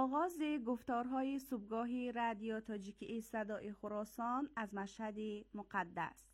آغاز گفتارهای صبحگاهی رادیو تاجیکی صدای خراسان از مشهد مقدس.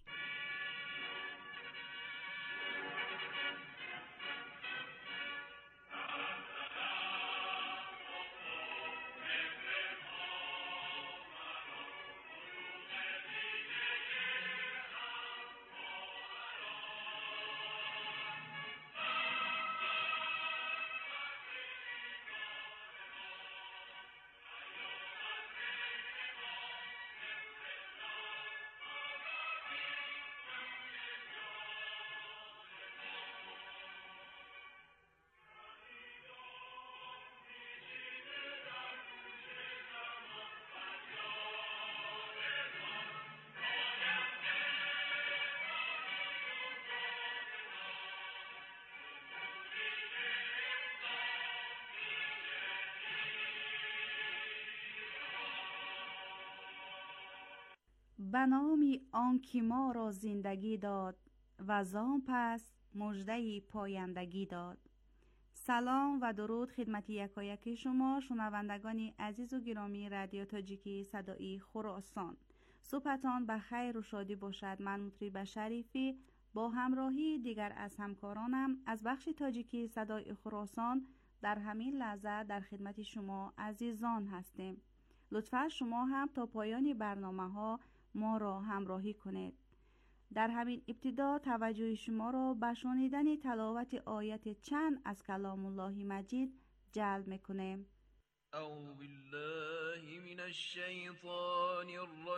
به نام آنکه ما را زندگی داد و زان پس مژده پایندگی داد. سلام و درود خدمت یکایک شما شنوندگان عزیز و گرامی رادیو تاجیکی صدای خراسان. صبحتان به خیر و شادی باشد. من مطرب شریفی با همراهی دیگر از همکارانم از بخش تاجیکی صدای خراسان در همین لحظه در خدمت شما عزیزان هستیم. لطفا شما هم تا پایان برنامه ها ما را همراهی کنید. در همین ابتدا توجه شما را به شنیدن تلاوت آیت چند از کلام الله مجید جلب می‌کنیم. اعوذ بالله من الشیطان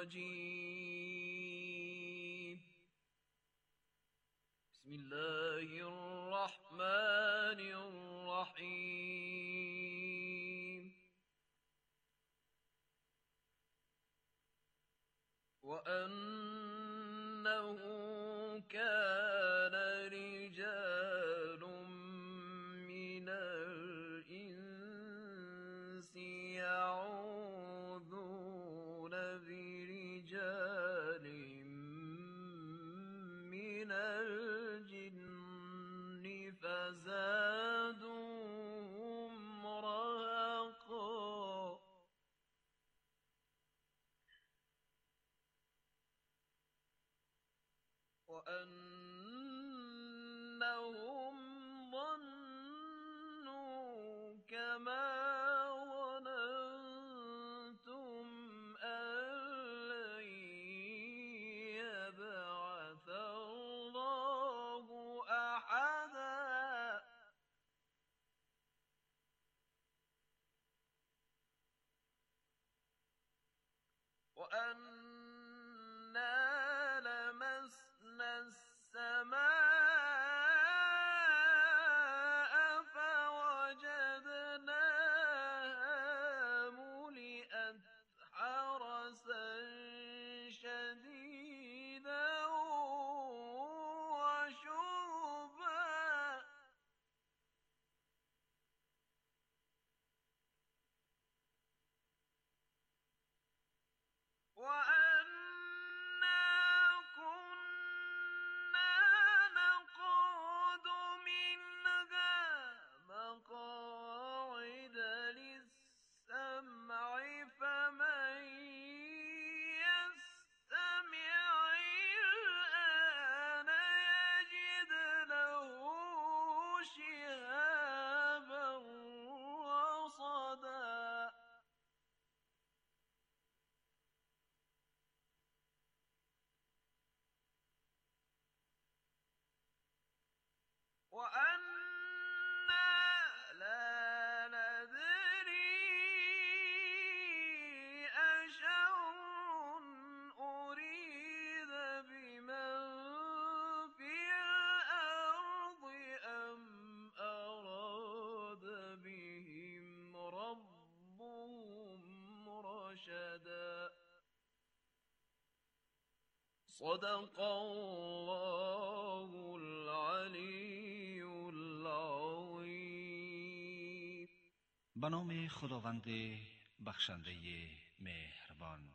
الرجیم. بسم الله الرحمن الرحیم. وأنه كان رجال من الإنس يعوذون برجال من الجن فزادوهم رهقا. وأنهم ظنوا كما ظننتم أن لن يبعث الله أحدا. وأنا لمسنا السماء فوجدناها ملئت حرسا شديدا وشهبا. وأنا كنا نقعد منها مقاعد للسمع فمن يستمع الآن يجد له شهابا رصدا. وأنا لا ندري أشر أريد بمن في الأرض أم أراد بهم ربهم رشدا. صدق الله العلی العظیم. به نام خداوند بخشنده مهربان.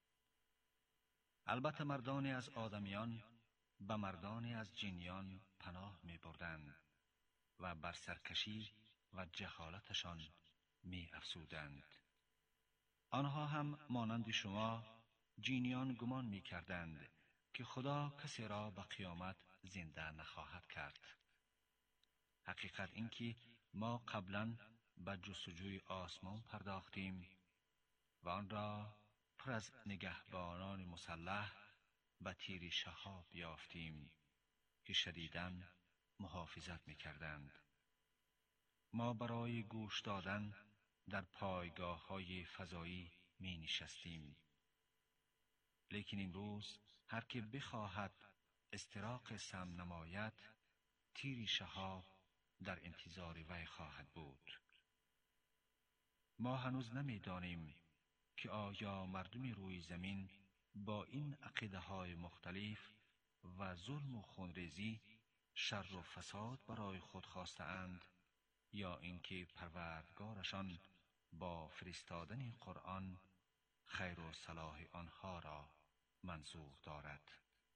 البته مردانی از آدمیان به مردانی از جنیان پناه می بردند و بر سرکشی و جهالتشان می افزودند. آنها هم مانند شما جینیان گمان می کردند که خدا کسی را به قیامت زنده نخواهد کرد. حقیقت این که ما قبلا به جستجوی آسمان پرداختیم و آن را پر از نگهبانان مسلح به تیر شهاب یافتیم که شدیداً محافظت می کردند. ما برای گوش دادن در پایگاه های فضایی می نشستیم. لیکن امروز هر که بخواهد استراق سم نماید، تیر شهاب در انتظار وی خواهد بود. ما هنوز نمی دانیم که آیا مردم روی زمین با این عقیده های مختلف و ظلم و خونریزی شر و فساد برای خود خواسته اند یا اینکه پروردگارشان با فرستادن قرآن خیر و صلاح آنها را منظور دارد.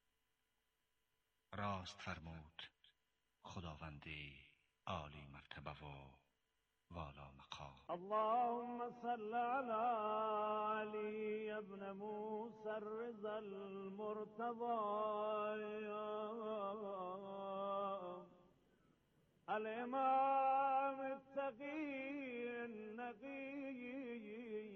راست فرمود خداوند عالی مرتبه و والا مقام. اللهم صل على علي ابن موسى الرضا المرتضى الإمام التقي النقي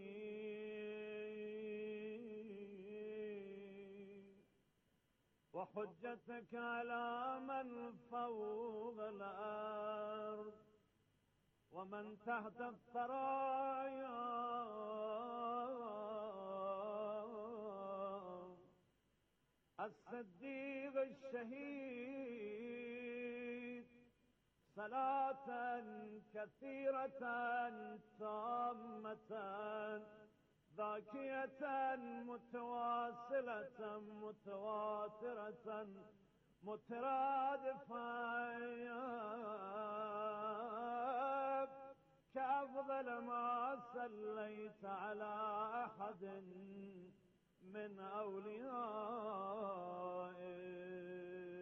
وحجتك على من فوق الأرض ومن تحت الثرايا الصديق الشهيد صلاة كثيرة تامة ذاكية متواصلة متواترة مترادفة كأفضل ما صليت على أحد من أوليائك.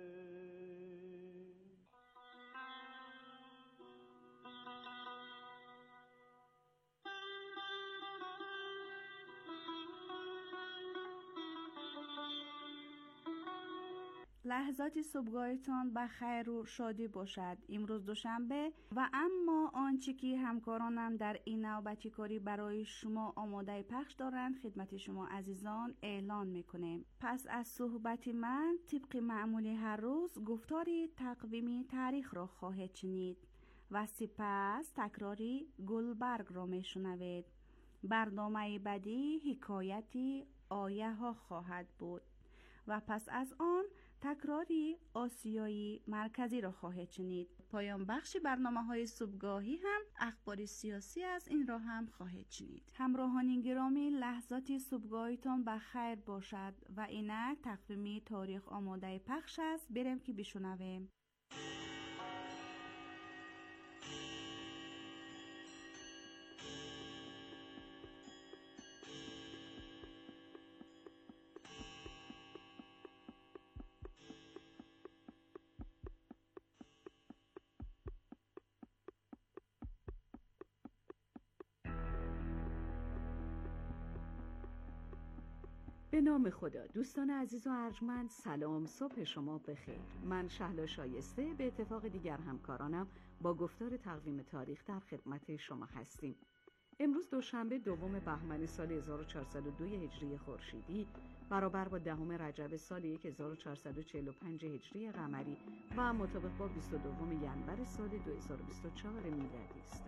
لحظات صبحگاهتان به خیر و شادی باشد. امروز دوشنبه و اما آنچه که همکارانم در این نوبتی کاری برای شما آماده پخش دارند خدمت شما عزیزان اعلان میکنیم. پس از صحبت من طبق معمول هر روز گفتاری تقویمی تاریخ را خواهید شنید و سپس تکراری گلبرگ را میشنوید. برنامه بعدی حکایتی آیه ها خواهد بود و پس از آن تکراری آسیایی مرکزی را خواهید شنید. پایان بخش برنامه‌های صبحگاهی هم اخبار سیاسی از این را هم خواهید شنید. همراهان گرامی، لحظات صبحگاهیتان به خیر باشد و اینک تقویم تاریخ آماده پخش است. بریم که بشنویم. به نام خدا. دوستان عزیز و ارجمند، سلام، صبح شما بخیر. من شهلا شایسته به اتفاق دیگر همکارانم با گفتار تقویم تاریخ در خدمت شما هستیم. امروز دوشنبه دوم بهمن سال 1402 هجری خورشیدی برابر با دهم رجب سال 1445 هجری قمری و مطابق با 22 ینور سال 2024 میلادی است.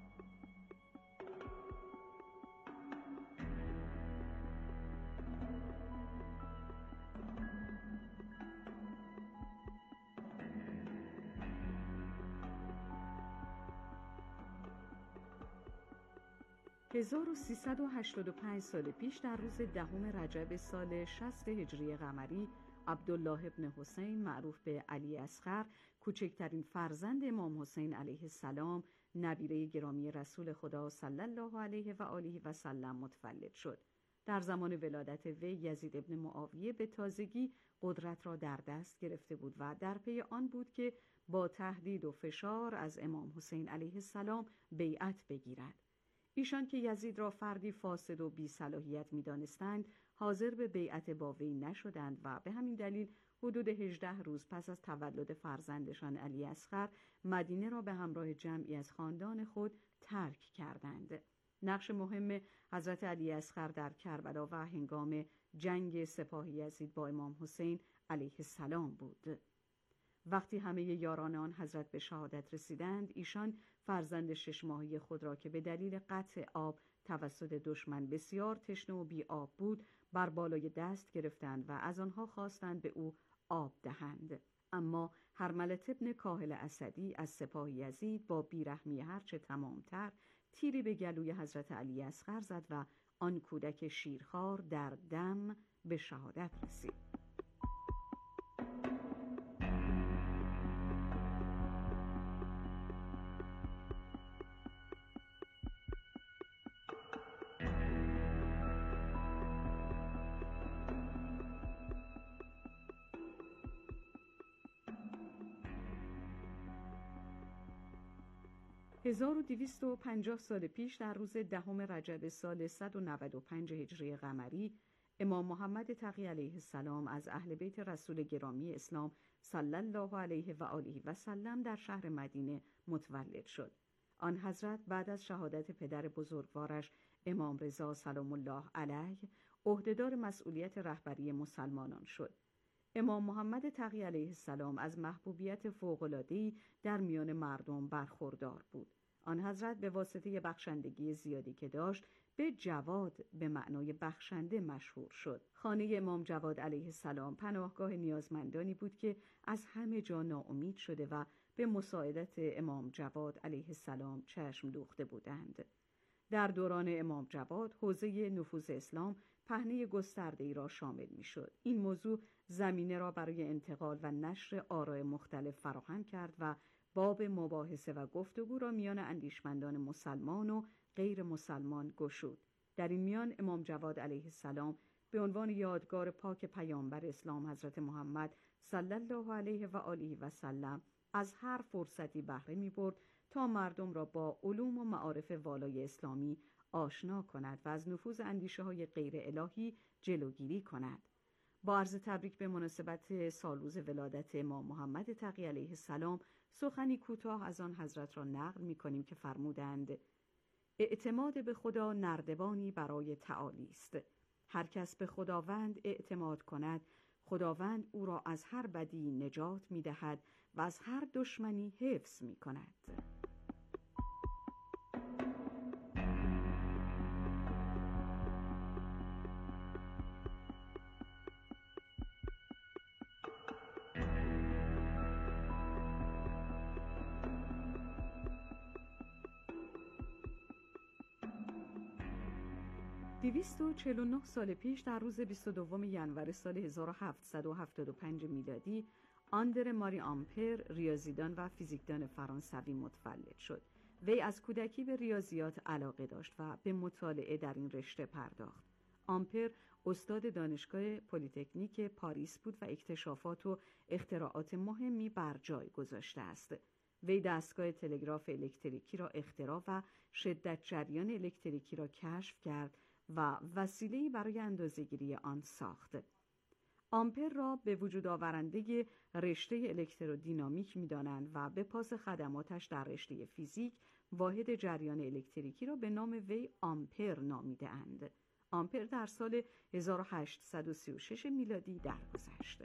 که 1385 سال پیش در روز دهم رجب سال 60 هجری قمری عبدالله ابن حسین معروف به علی اصغر، کوچکترین فرزند امام حسین علیه السلام، نبیره گرامی رسول خدا صلی الله علیه و آله و سلم متولد شد. در زمان ولادت وی یزید ابن معاویه به تازگی قدرت را در دست گرفته بود و در پی آن بود که با تهدید و فشار از امام حسین علیه السلام بیعت بگیرد. ایشان که یزید را فردی فاسد و بی‌صلاحیت می‌دانستند، حاضر به بیعت با وی نشدند و به همین دلیل حدود 18 روز پس از تولد فرزندشان علی اصغر مدینه را به همراه جمعی از خاندان خود ترک کردند. نقش مهم حضرت علی اصغر در کربلا و هنگام جنگ سپاه یزید با امام حسین علیه السلام بود. وقتی همه یاران آن حضرت به شهادت رسیدند، ایشان فرزند 6 ماهه خود را که به دلیل قطع آب توسط دشمن بسیار تشنه و بی آب بود بر بالای دست گرفتند و از آنها خواستند به او آب دهند. اما هرملة ابن کاهل اسدی از سپاه یزید با بیرحمی هرچه تمامتر تیری به گلوی حضرت علی اصغر زد و آن کودک شیرخوار در دم به شهادت رسید. هزار و 250 سال پیش در روز 10 رجب سال 195 هجری قمری، امام محمد تقی علیه السلام از اهل بیت رسول گرامی اسلام صلی الله علیه و آله و سلم در شهر مدینه متولد شد. آن حضرت بعد از شهادت پدر بزرگوارش امام رضا سلام الله علیه عهدهدار مسئولیت رهبری مسلمانان شد. امام محمد تقی علیه السلام از محبوبیت فوق‌العاده‌ای در میان مردم برخوردار بود. آن حضرت به واسطه بخشندگی زیادی که داشت به جواد به معنای بخشنده مشهور شد. خانه امام جواد علیه السلام پناهگاه نیازمندانی بود که از همه جا ناامید شده و به مساعدت امام جواد علیه السلام چشم دوخته بودند. در دوران امام جواد حوزه نفوذ اسلام پهنه گسترده‌ای را شامل می‌شد. این موضوع زمینه را برای انتقال و نشر آراء مختلف فراهم کرد و باب مباحثه و گفتگو را میان اندیشمندان مسلمان و غیر مسلمان گشود. در این میان امام جواد علیه السلام به عنوان یادگار پاک پیامبر اسلام حضرت محمد صلی الله علیه و آله و سلم از هر فرصتی بهره می‌برد تا مردم را با علوم و معارف والای اسلامی آشنا کند و از نفوذ اندیشه‌های غیر الهی جلوگیری کند. با عرض تبریک به مناسبت سالروز ولادت امام محمد تقی علیه السلام سخنی کوتاه از آن حضرت را نقل می‌کنیم که فرمودند: اعتماد به خدا نردبانی برای تعالی است. هر کس به خداوند اعتماد کند، خداوند او را از هر بدی نجات می‌دهد و از هر دشمنی حفظ می‌کند. دویست و 49 سال پیش در روز 22 ژانویه سال 1775 میلادی آندره ماری آمپر ریاضیدان و فیزیکدان فرانسوی متولد شد. وی از کودکی به ریاضیات علاقه داشت و به مطالعه در این رشته پرداخت. آمپر استاد دانشگاه پلی‌تکنیک پاریس بود و اکتشافات و اختراعات مهمی بر جای گذاشته است. وی دستگاه تلگراف الکتریکی را اختراع و شدت جریان الکتریکی را کشف کرد و وسیله‌ای برای اندازه‌گیری آن ساخت. آمپر را به وجود آورنده رشته الکترودینامیک می‌دانند و به پاس خدماتش در رشته فیزیک واحد جریان الکتریکی را به نام وی آمپر نامیده‌اند. آمپر در سال 1836 میلادی درگذشت.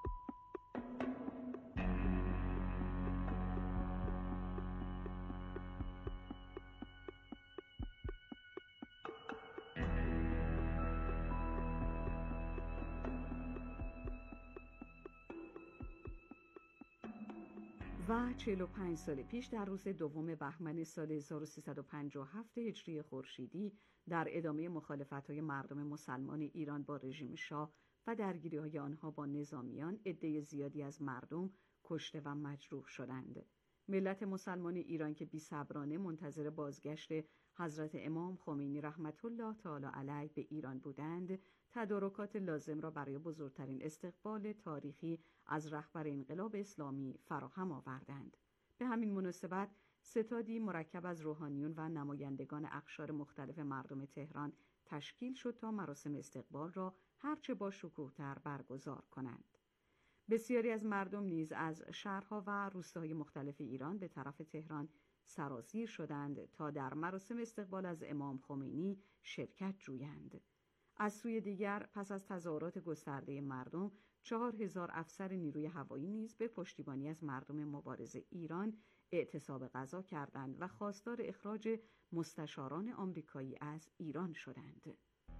و 45 سال پیش در روز 2 بهمن سال 1357 هجری خورشیدی در ادامه مخالفت‌های مردم مسلمان ایران با رژیم شاه و درگیری‌های آنها با نظامیان عده زیادی از مردم کشته و مجروح شدند. ملت مسلمان ایران که بی‌صبرانه منتظر بازگشت حضرت امام خمینی رحمت الله تعالی علیه به ایران بودند، تدارکات لازم را برای بزرگترین استقبال تاریخی از رهبر انقلاب اسلامی فراهم آوردند. به همین مناسبت ستادی مرکب از روحانیون و نمایندگان اقشار مختلف مردم تهران تشکیل شد تا مراسم استقبال را هرچه با شکوه‌تر برگزار کنند. بسیاری از مردم نیز از شهرها و روستاهای مختلف ایران به طرف تهران سرازیر شدند تا در مراسم استقبال از امام خمینی شرکت جویند. از سوی دیگر پس از تظاهرات گسترده مردم 4000 افسر نیروی هوایی نیز به پشتیبانی از مردم مبارز ایران اعتصاب غذا کردند و خواستار اخراج مستشاران آمریکایی از ایران شدند.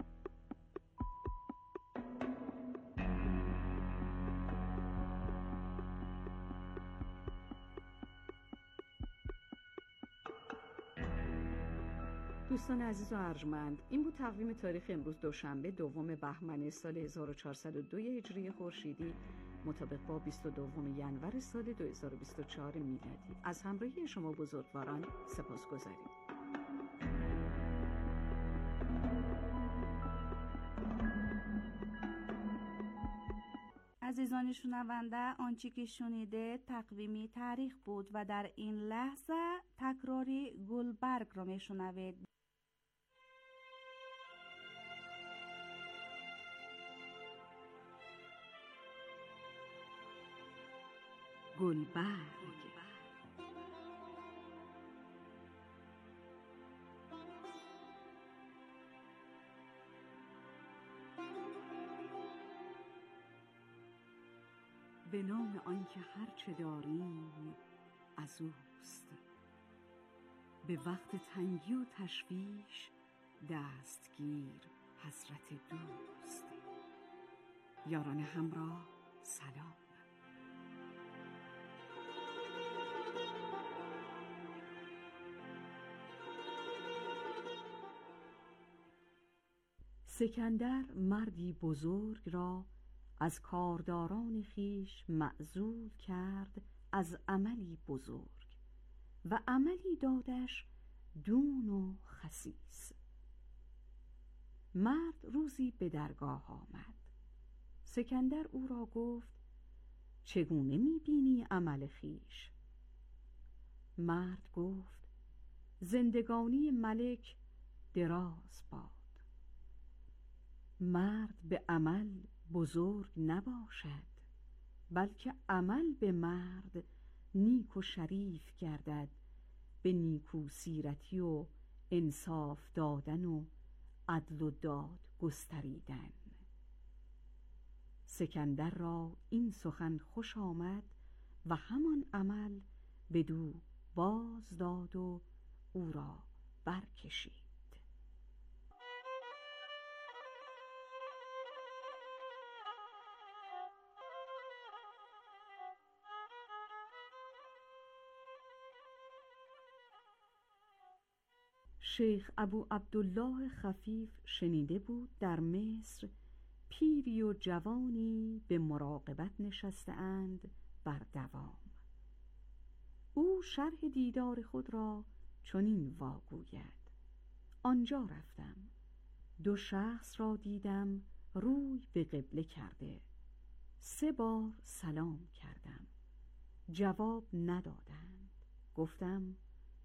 دوستان عزیز و ارجمند، این بود تقویم تاریخ امروز دوشنبه دوم بهمن سال 1402 هجری خورشیدی مطابق با 22 ینور سال 2024 میلادی. از همراهی شما بزرگواران سپاسگزاریم. عزیزان شنونده، آنچه که شنیده تقویمی تاریخ بود و در این لحظه تکراری گلبرگ را میشنوید. گلبرگ به نام آنکه هرچه داریم از اوست، به وقت تنگی و تشویش دستگیر حضرت دوست. یاران همراه سلام. سکندر مردی بزرگ را از کارداران خیش معزول کرد از عملی بزرگ و عملی دادش دون و خسیس. مرد روزی به درگاه آمد. سکندر او را گفت: چگونه می‌بینی عمل خیش؟ مرد گفت: زندگانی ملک دراز باد. مرد به عمل بزرگ نباشد، بلکه عمل به مرد نیک و شریف گردد، به نیکو سیرتی و انصاف دادن و عدل و داد گستریدن. سکندر را این سخن خوش آمد و همان عمل بدو باز داد و او را برکشید. شیخ ابو عبدالله خفیف شنیده بود در مصر پیری و جوانی به مراقبت نشسته اند بر دوام. او شرح دیدار خود را چنین واگوید: آنجا رفتم، دو شخص را دیدم روی به قبله کرده. 3 بار سلام کردم، جواب ندادند. گفتم: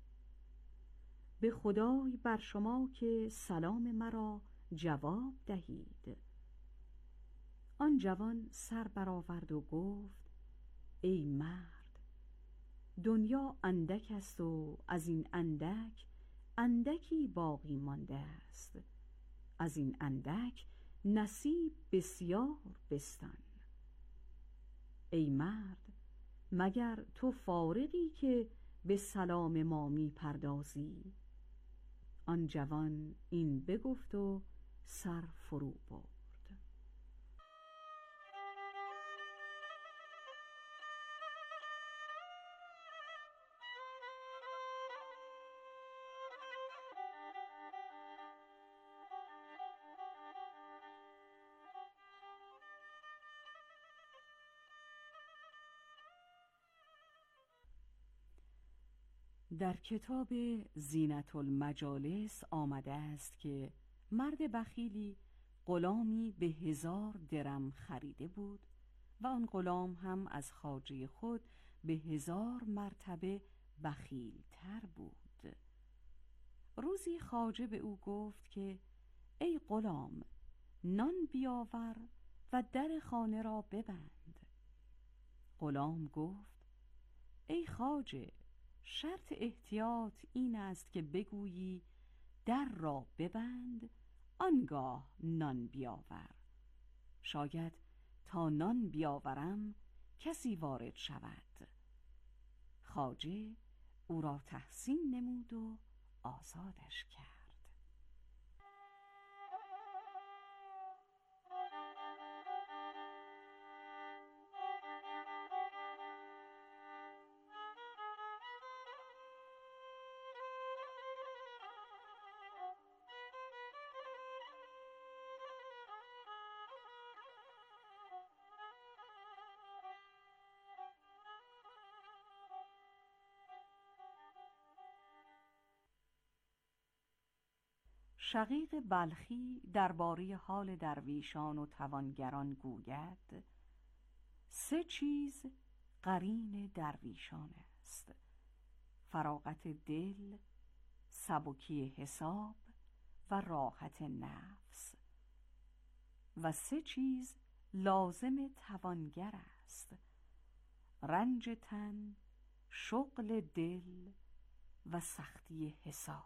به خدای بر شما که سلام مرا جواب دهید. آن جوان سر برآورد و گفت: ای مرد، دنیا اندک است و از این اندک اندکی باقی مانده است. از این اندک نصیب بسیار بستان. ای مرد، مگر تو فارغی که به سلام ما می پردازی؟ آن جوان این بگفت و سر فرو برد. در کتاب زینت المجالس آمده است که مرد بخیلی غلامی به 1000 درم خریده بود و آن غلام هم از خواجه خود به 1000 مرتبه بخیل‌تر بود. روزی خواجه به او گفت که ای غلام، نان بیاور و در خانه را ببند. غلام گفت ای خواجه، شرط احتیاط این است که بگویی در را ببند، آنگاه نان بیاور. شاید تا نان بیاورم کسی وارد شود. خواجه او را تحسین نمود و آزادش کرد. شقیق بلخی درباره حال درویشان و توانگران گوید: 3 چیز قرین درویشان است: فراغت دل، سبکی حساب و راحت نفس. و 3 چیز لازم توانگر است: رنج تن، شغل دل و سختی حساب.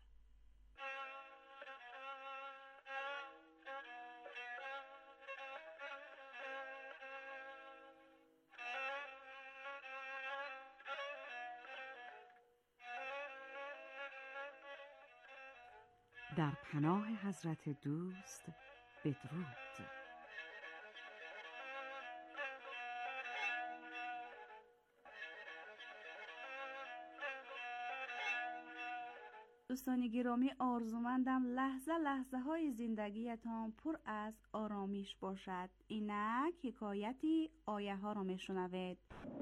در پناه حضرت دوست بدرود. دوستان گرامی، آرزومندم لحظه لحظه های زندگیتان پر از آرامش باشد. اینک حکایتی آیه ها رو میشنوید.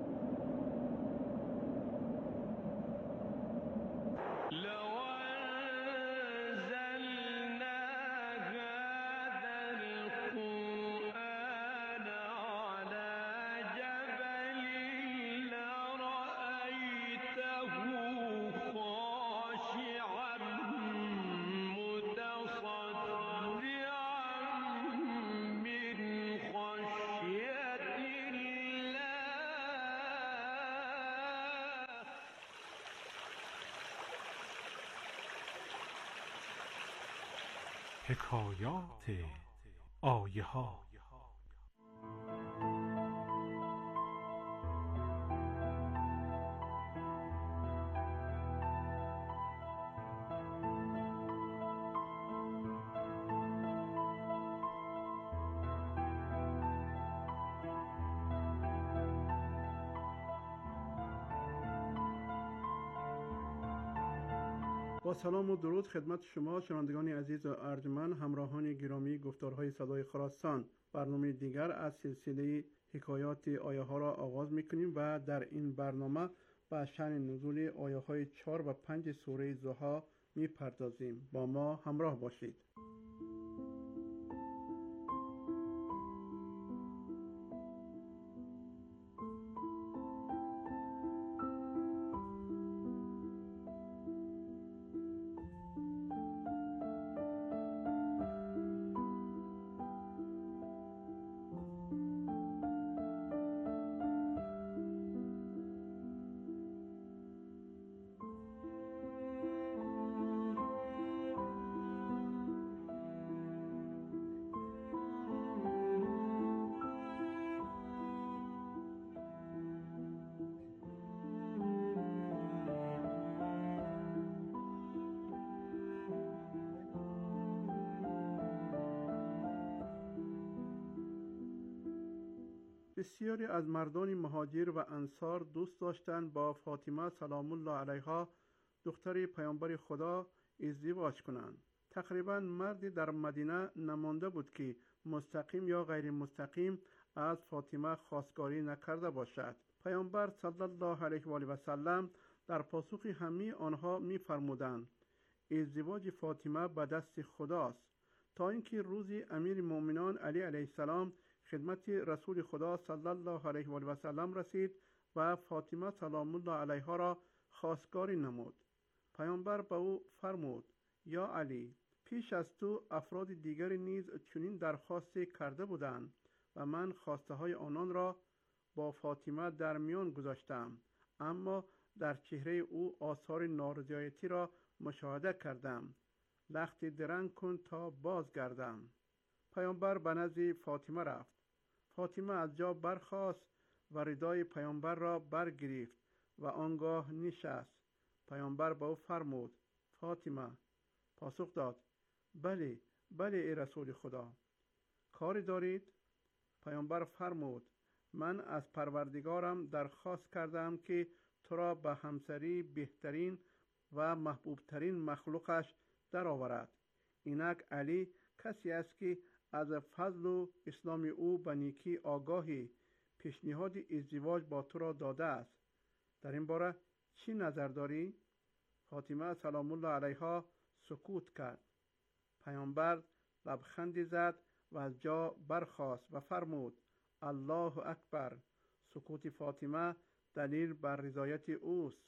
حکایات آیه ها. با سلام و درود خدمت شما شنوندگان عزیز و ارجمند، همراهان گرامی گفتارهای صدای خراسان. برنامه دیگر از سلسله حکایات آیه ها را آغاز میکنیم و در این برنامه به شأن نزول آیه های 4 و 5 سوره ضحی میپردازیم. با ما همراه باشید. بسیاری از مردان مهاجر و انصار دوست داشتند با فاطمه سلام الله علیها دختر پیامبر خدا ازدواج کنند. تقریبا مردی در مدینه نمانده بود که مستقیم یا غیر مستقیم از فاطمه خواستگاری نکرده باشد. پیامبر صلی الله علیه و آله و سلم در پاسخ همه آنها می‌فرمودند ازدواج فاطمه به دست خداست، تا اینکه روزی امیر المؤمنین علی علیه السلام خدمت رسول خدا صلی الله علیه و آله و سلم رسید و فاطمه سلام الله علیها را خواستگاری نمود. پیامبر به او فرمود: یا علی، پیش از تو افراد دیگری نیز چنین درخواستی کرده بودند و من خواسته های آنان را با فاطمه در میان گذاشتم، اما در چهره او آثار نارضایتی را مشاهده کردم. لختی درنگ کن تا بازگردم. پیامبر به نزد فاطمه رفت. فاطمه از جا برخاست و ردای پیامبر را برگرفت و آنگاه نشست. پیامبر به او فرمود: فاطمه. پاسخ داد: بله ای رسول خدا. کاری دارید؟ پیامبر فرمود: من از پروردگارم درخواست کردم که تو را به همسری بهترین و محبوبترین مخلوقش درآورد. اینک علی کسی است که از فضل و اسلام او به نیکی آگاهی، پیشنهاد ازدواج با تو را داده است. در این باره چی نظر داری؟ فاطمه سلام الله علیها سکوت کرد. پیامبر لبخندی زد و از جا برخاست و فرمود: الله اکبر. سکوت فاطمه دلیل بر رضایت اوست.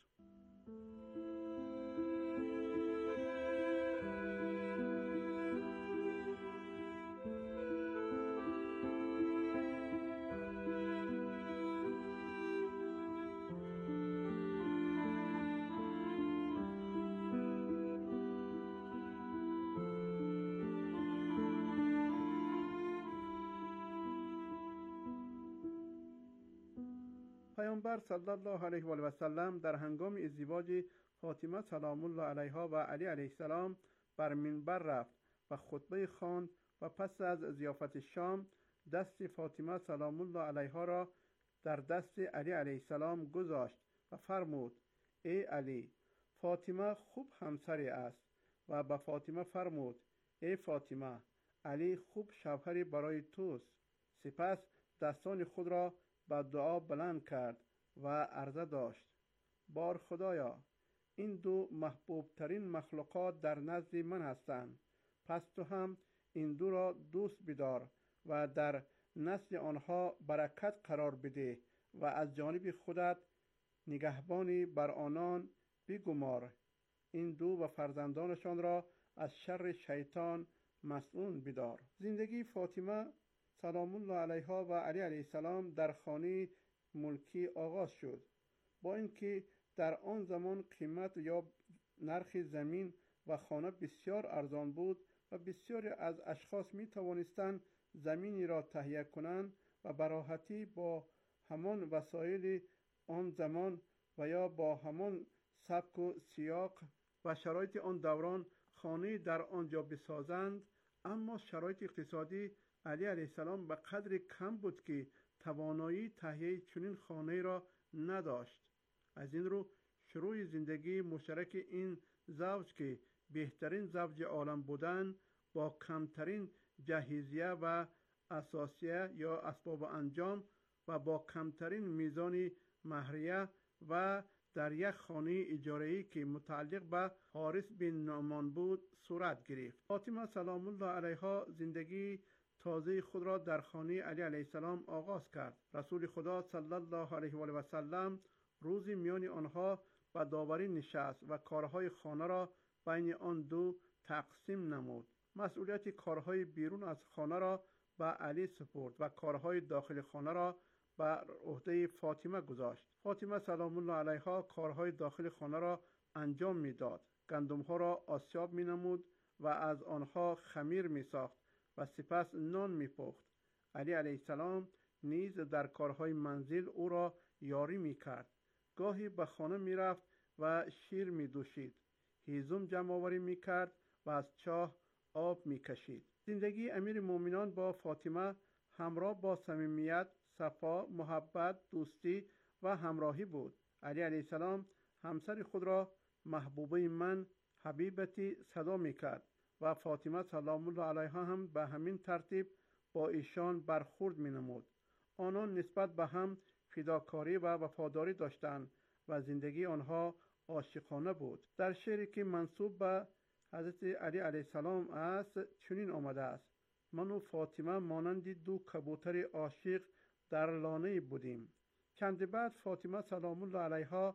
پیامبر صلی الله علیه و سلم در هنگام ازدواج فاطمه سلام الله علیها و علی علیه السلام بر منبر رفت و خطبه خواند و پس از ضیافت شام دست فاطمه سلام الله علیها را در دست علی علیه السلام گذاشت و فرمود: ای علی، فاطمه خوب همسری است. و به فاطمه فرمود: ای فاطمه، علی خوب شوهری برای توست. سپس دستان خود را به دعا بلند کرد و عرضه داشت: بار خدایا، این دو محبوب ترین مخلوقات در نزد من هستند، پس تو هم این دو را دوست بدار و در نسل آنها برکت قرار بده و از جانب خودت نگهبانی بر آنان بگمار. این دو و فرزندانشان را از شر شیطان مسئول بدار. زندگی فاطمه سلام الله علیها و علی علیه السلام در خانه ملکی آغاز شد. با اینکه در آن زمان قیمت یا نرخ زمین و خانه بسیار ارزان بود و بسیاری از اشخاص می توانستند زمینی را تهیه کنند و به راحتی با همان وسایل آن زمان و یا با همان سبک و سیاق و شرایط آن دوران خانه در آنجا بسازند، اما شرایط اقتصادی علی علیه السلام به قدر کم بود که توانایی تهیه چنین خانه را نداشت. از این رو شروع زندگی مشترک این زوج که بهترین زوج عالم بودند با کمترین جهیزیه و اساسیه یا اسباب انجام و با کمترین میزان مهریه و در یک خانه اجاره‌ای که متعلق به حارث بن نعمان بود صورت گرفت. فاطمه سلام الله علیها زندگی تازه خود را در خانه علی علیه السلام آغاز کرد. رسول خدا صلی الله علیه و سلم روزی میان آنها به داوری نشست و کارهای خانه را بین آن دو تقسیم نمود. مسئولیت کارهای بیرون از خانه را به علی سپرد و کارهای داخل خانه را بر عهده فاطمه گذاشت. فاطمه سلام الله علیها کارهای داخل خانه را انجام میداد. گندم‌ها را آسیاب می‌نمود و از آنها خمیر می‌ساخت و سپس نان می‌پخت. علی علیه السلام نیز در کارهای منزل او را یاری می‌کرد. گاهی به خانه می‌رفت و شیر می‌دوشید، هیزم جمع آوری می‌کرد و از چاه آب می‌کشید. زندگی امیرالمؤمنین با فاطمه همراه با صمیمیت، صفا، محبت، دوستی و همراهی بود. علی علیه السلام همسر خود را محبوبه من، حبیبتی صدا می‌کرد و فاطمه سلام الله علیها هم به همین ترتیب با ایشان برخورد می‌نمود. آنان نسبت به هم فداکاری و وفاداری داشتند و زندگی آنها عاشقانه بود. در شعری که منسوب به حضرت علی علیه السلام است چنین آمده است: من و فاطمه مانند دو کبوتر عاشق در لانه بودیم. چند بعد فاطمه سلام الله علیها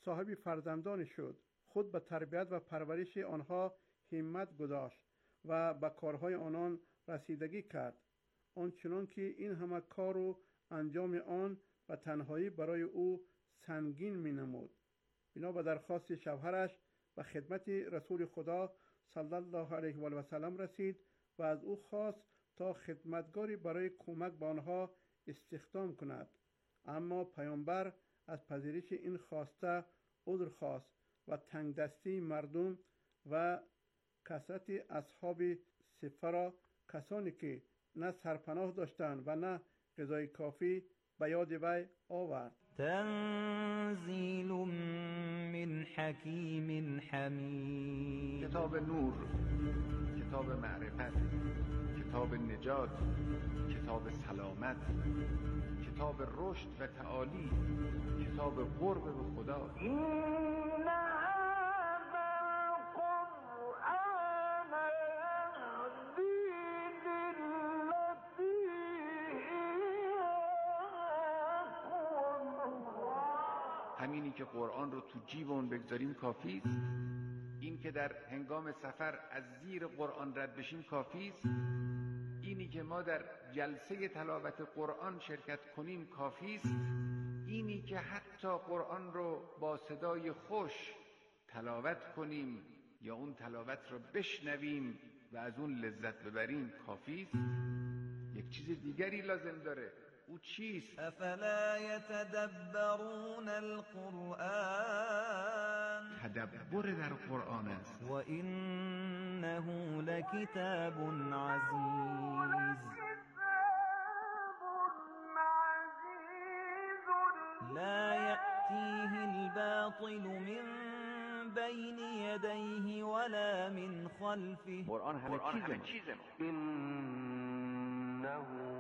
صاحب فرزندان شد. خود به تربیت و پرورش آنها همت گذاشت و به کارهای آنان رسیدگی کرد، آنچنان که این همه کار و انجام آن و تنهایی برای او سنگین می نمود. بنا به درخواست شوهرش به خدمت رسول خدا صلی الله علیه و سلم رسید و از او خواست تا خدمتگاری برای کمک به آنها استخدام کند. اما پیامبر از پذیرش این خواسته عذر خواست و تنگ دستی مردم و کثرت اصحاب صفه را، کسانی که نه سرپناه داشتند و نه غذای کافی، به یاد وی آورد. تنزیل من حکیم حمید. کتاب نور، کتاب معرفت، کتاب نجات، کتاب سلامت، کتاب رشد و تعالی، کتاب قرب به خدا. همینی که قرآن رو تو جیبمون بگذاریم کافی است. این که در هنگام سفر از زیر قرآن رد بشیم کافی است. اینی که ما در جلسه تلاوت قرآن شرکت کنیم کافی است. اینی که حتی قرآن رو با صدای خوش تلاوت کنیم یا اون تلاوت رو بشنویم و از اون لذت ببریم کافی است. یک چیز دیگری لازم داره. او چیست؟ افلا یتدبرون القرآن. تدبر در قرآن است. و انه لکتاب عزیز لا یأتیه الباطل من بین یدیه ولا من خلفه. قرآن همه چیزه. إنه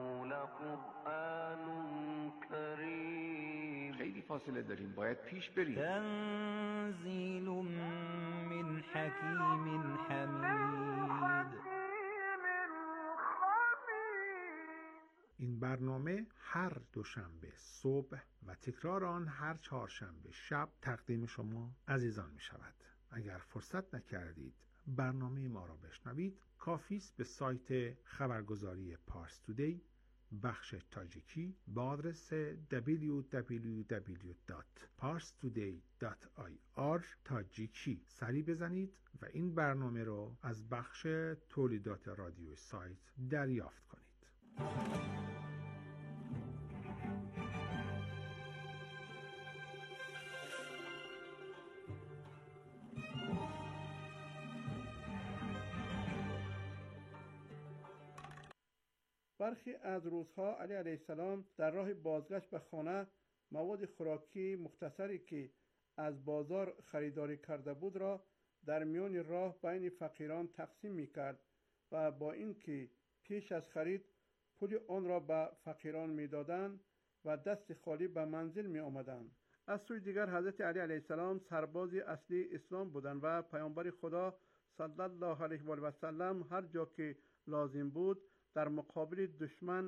لقرآن کریم. خیلی فاصله داریم، باید پیش بریم. تنزیل من حکیم حمید. این برنامه هر دوشنبه صبح و تکرار آن هر چهارشنبه شب تقدیم شما عزیزان می شود. اگر فرصت نکردید برنامه ما را بشنوید، کافی است به سایت خبرگزاری پارس تودی بخش تاجیکی با آدرس www.parstoday.ir تاجیکی سری بزنید و این برنامه را از بخش تولیدات رادیو سایت دریافت کنید. برخی از روزها علی علیه السلام در راه بازگشت به خانه مواد خوراکی مختصری که از بازار خریداری کرده بود را در میان راه بین فقیران تقسیم می کرد و با اینکه پیش از خرید پول آن را به فقیران می دادند و دست خالی به منزل می آمدند. از سوی دیگر حضرت علی علیه السلام سربازی اصلی اسلام بودند و پیامبر خدا صلی الله علیه و سلم هر جا که لازم بود در مقابل دشمن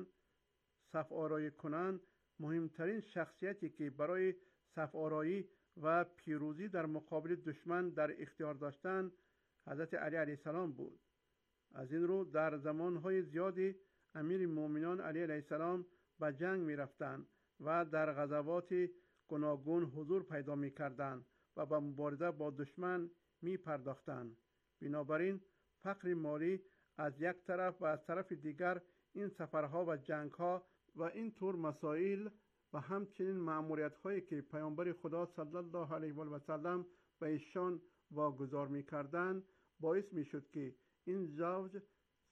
صف آرایی کنند. مهمترین شخصیتی که برای صف آرایی و پیروزی در مقابل دشمن در اختیار داشتند حضرت علی علیه السلام بود. از این رو در زمانهای زیادی امیر مومنان علی علیه السلام به جنگ می رفتند و در غزوات گوناگون حضور پیدا می کردند و به مبارزه با دشمن می پرداختند. بنابراین فقر مالی از یک طرف و از طرف دیگر این سفرها و جنگها و این طور مسائل و همچنین مأموریت هایی که پیامبر خدا صلی الله علیه و سلم به ایشان واگذار می کردند باعث می شد که این زوج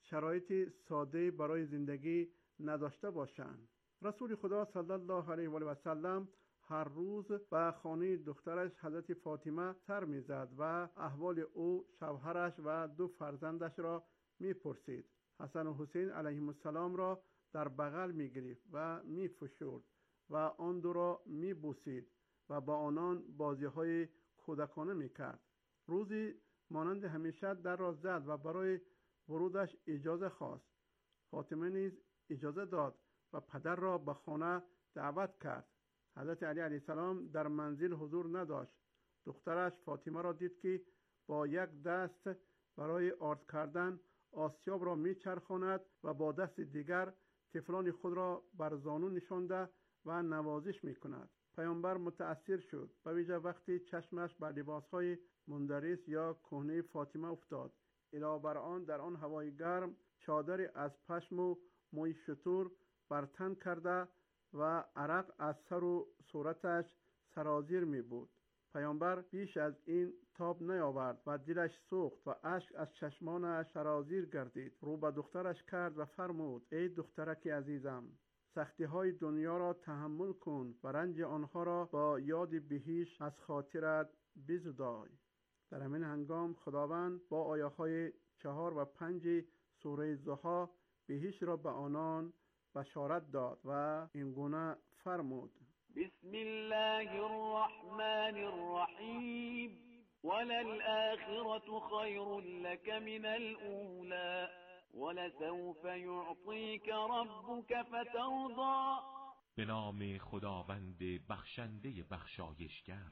شرایط ساده برای زندگی نداشته باشند. رسول خدا صلی الله علیه و سلم هر روز به خانه دخترش حضرت فاطمه سر می زد و احوال او، شوهرش و 2 فرزندش را می پرسید. حسن و حسین علیهم السلام را در بغل می گرفت و می فشرد و آن 2 را می بوسید و با آنان بازی های کودکانه می کرد. روزی مانند همیشه در را زد و برای ورودش اجازه خواست. فاطمه نیز اجازه داد و پدر را به خانه دعوت کرد. حضرت علی علیه السلام در منزل حضور نداشت دخترش فاطمه را دید که با یک دست برای آرد کردن آسیاب را میچرخاند و با دست دیگر طفلان خود را بر زانو نشانده و نوازش میکند. پیامبر متأثر شد، به ویژه وقتی چشمش بر لباسهای مندرس یا کهنه فاطمه افتاد. علاوه بر آن در آن هوای گرم چادری از پشم و موی شتر بر تن کرده و عرق از سر و صورتش سرازیر می بود. پیامبر بیش از این تاب نیاورد و دلش سوخت و اشک از چشمانش سرازیر گردید. رو به دخترش کرد و فرمود: ای دخترک عزیزم، سختی های دنیا را تحمل کن و رنج آنها را با یاد بهشت از خاطرت بزدای. در همین هنگام خداوند با آیه های 4 و 5 سوره ضحی بهشت را به آنان بشارت داد و این گونه فرمود: بسم الله الرحمن الرحیم وللآخرة خیر لك من الأولى ولسوف يعطيك ربك فترضى. به نام خداوند بخشنده بخشایشگر.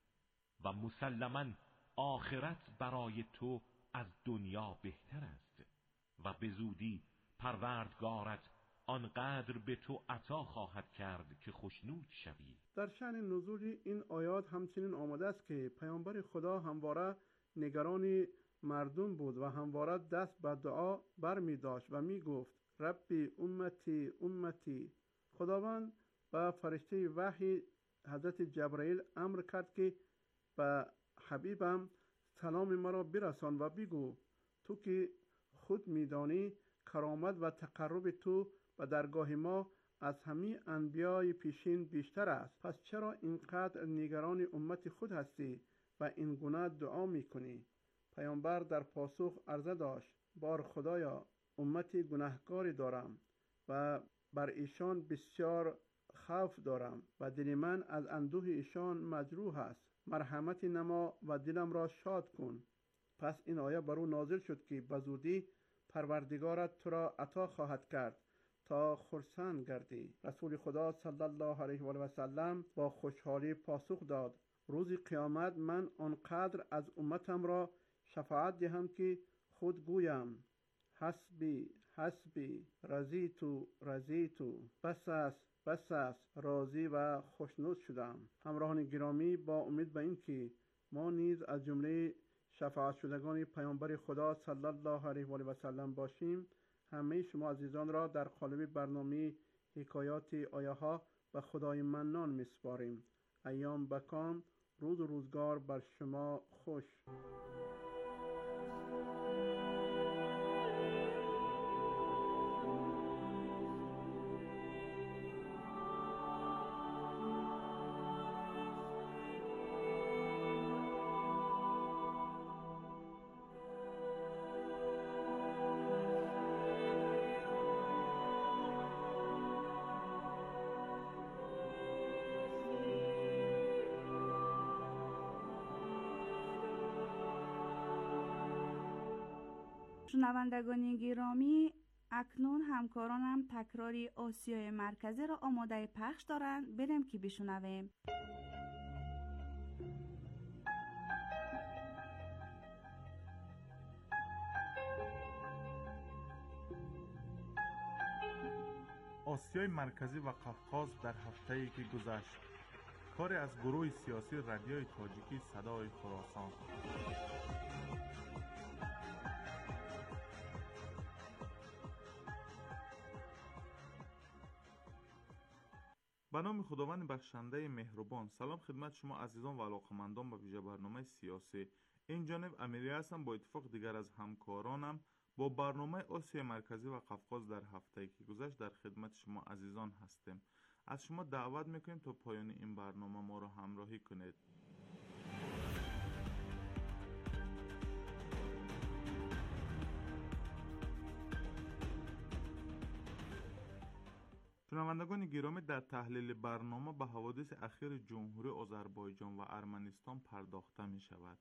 و مسلماً آخرت برای تو از دنیا بهتر است و به زودی پروردگارت آنقدر به تو عطا خواهد کرد که خوشنود شوی. در شأن نزول این آیات همچنین آمده است که پیامبر خدا همواره نگران مردم بود و همواره دست به دعا بر می داشت و می گفت: ربی امتی امتی. خداوند به فرشته وحی حضرت جبرائیل امر کرد که به حبیبم سلام مرا برسان و بگو تو که خود میدانی کرامت و تقرب تو به درگاه ما از همه انبیای پیشین بیشتر است، پس چرا اینقدر نگران امت خود هستی و این گونه دعا میکنی؟ پیامبر در پاسخ عرضه داشت: بار خدایا، امتی گناهکاری دارم و بر ایشان بسیار خوف دارم و دل من از اندوه ایشان مجروح است. مرحمت نما و دلم را شاد کن. پس این آیه بر او نازل شد که بزودی پروردگارت تو را عطا خواهد کرد تا خرسند گردی. رسول خدا صلی الله علیه و سلم با خوشحالی پاسخ داد: روز قیامت من آنقدر از امتم را شفاعت دهم که خود گویم حسبی حسبی رضیتو رضیتو، بس است بس است، راضی و خوشنود شدم. همراهان گرامی، با امید به این که ما نیز از جمله شفاعت شدگان پیامبر خدا صلی الله علیه و سلم باشیم، همه شما عزیزان را در قالب برنامه حکایات آیه ها به خدای منان میسپاریم. ایام بکام، روز و روزگار بر شما خوش. شنوندگان گرامی، اکنون همکارانم تکراری آسیای مرکزی را آماده پخش دارند. بریم که بشنویم. آسیای مرکزی و قفقاز در هفته‌ای که گذشت. کاری از گروه سیاسی رادیوی تاجیکی صدای خراسان. به نام خداوند بخشنده مهربان. سلام خدمت شما عزیزان و علاقمندان به ویژه برنامه سیاسی. این جانب امیری هستم با اتفاق دیگر از همکارانم با برنامه آسیای مرکزی و قفقاز در هفته‌ای که گذشت در خدمت شما عزیزان هستیم. از شما دعوت میکنیم تا پایان این برنامه ما را همراهی کنید. شنوندگان گرامی، در تحلیل برنامه به حوادث اخیر جمهوری آذربایجان و ارمنستان پرداخته می شود.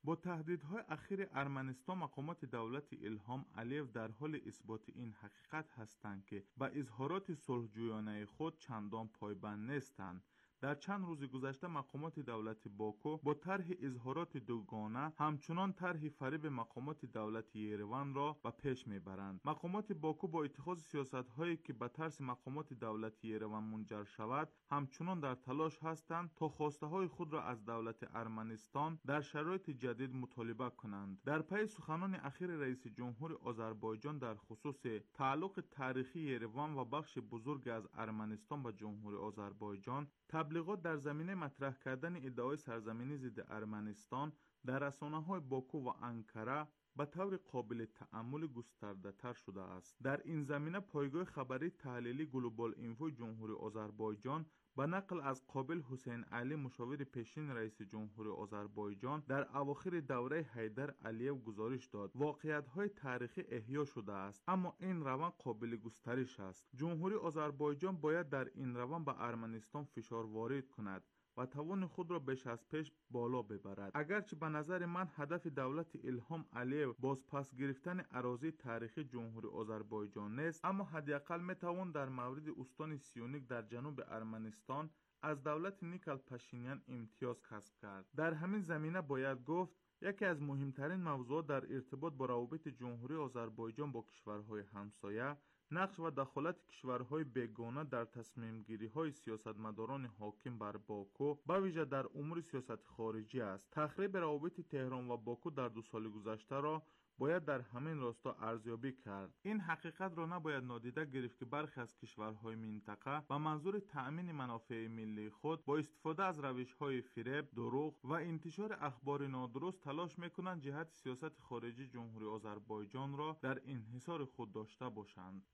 با تهدیدهای اخیر ارمنستان، مقامات دولت ایلهام علیو در حال اثبات این حقیقت هستند که به اظهارات صلحجویانه خود چندان پایبند نیستند. در چند روز گذشته مقامات دولت باکو با طرح اظهارات دوگانه همچنان طرح فریب مقامات دولت یریوان را به پیش میبرند. مقامات باکو با اتخاذ سیاست‌هایی که به ترس مقامات دولت یریوان منجر شود همچنان در تلاش هستند تا خواسته‌های خود را از دولت ارمنستان در شرایط جدید مطالبه کنند. در پی سخنان اخیر رئیس جمهور آذربایجان در خصوص تعلق تاریخی یریوان و بخش بزرگ از ارمنستان به جمهوری آذربایجان، تبلیغات در زمینه مطرح کردن ادعای سرزمینی ضد ارمنستان در رسانه‌های باکو و انکره به طور قابل تأمل گسترده تر شده است. در این زمینه پایگاه خبری تحلیلی گلوبال اینفو جمهوری آذربایجان به نقل از قابل حسین علی، مشاور پیشین رئیس جمهور آذربایجان، در اواخر دوره حیدر علیو گزارش داد واقعیت‌های تاریخی احیا شده است، اما این روند قابل گسترش است. جمهوری آذربایجان باید در این روند به ارمنستان فشار وارد کند و توان خود را بیش از پیش بالا ببرد. اگرچه به نظر من هدف دولت ایلهام علیو باز پس گرفتن اراضی تاریخی جمهوری آذربایجان نیست، اما حداقل میتوان در مورد استان سیونیک در جنوب ارمنستان از دولت نیکل پاشینیان امتیاز کسب کرد. در همین زمینه باید گفت یکی از مهمترین موضوعات در ارتباط با روابط جمهوری آذربایجان با کشورهای همسایه، نقش و دخالت کشورهای بیگانه در تصمیم گیری های سیاستمداران حاکم بر باکو به ویژه در امور سیاست خارجی است. تخریب روابط تهران و باکو در 2 سال گذشته را باید در همین راستا ارزیابی کرد. این حقیقت را نباید نادیده گرفت که برخی از کشورهای منطقه به منظور تأمین منافع ملی خود با استفاده از روش‌های فریب، دروغ و انتشار اخبار نادرست تلاش می‌کنند جهت سیاست خارجی جمهوری آذربایجان را در انحصار خود داشته باشند.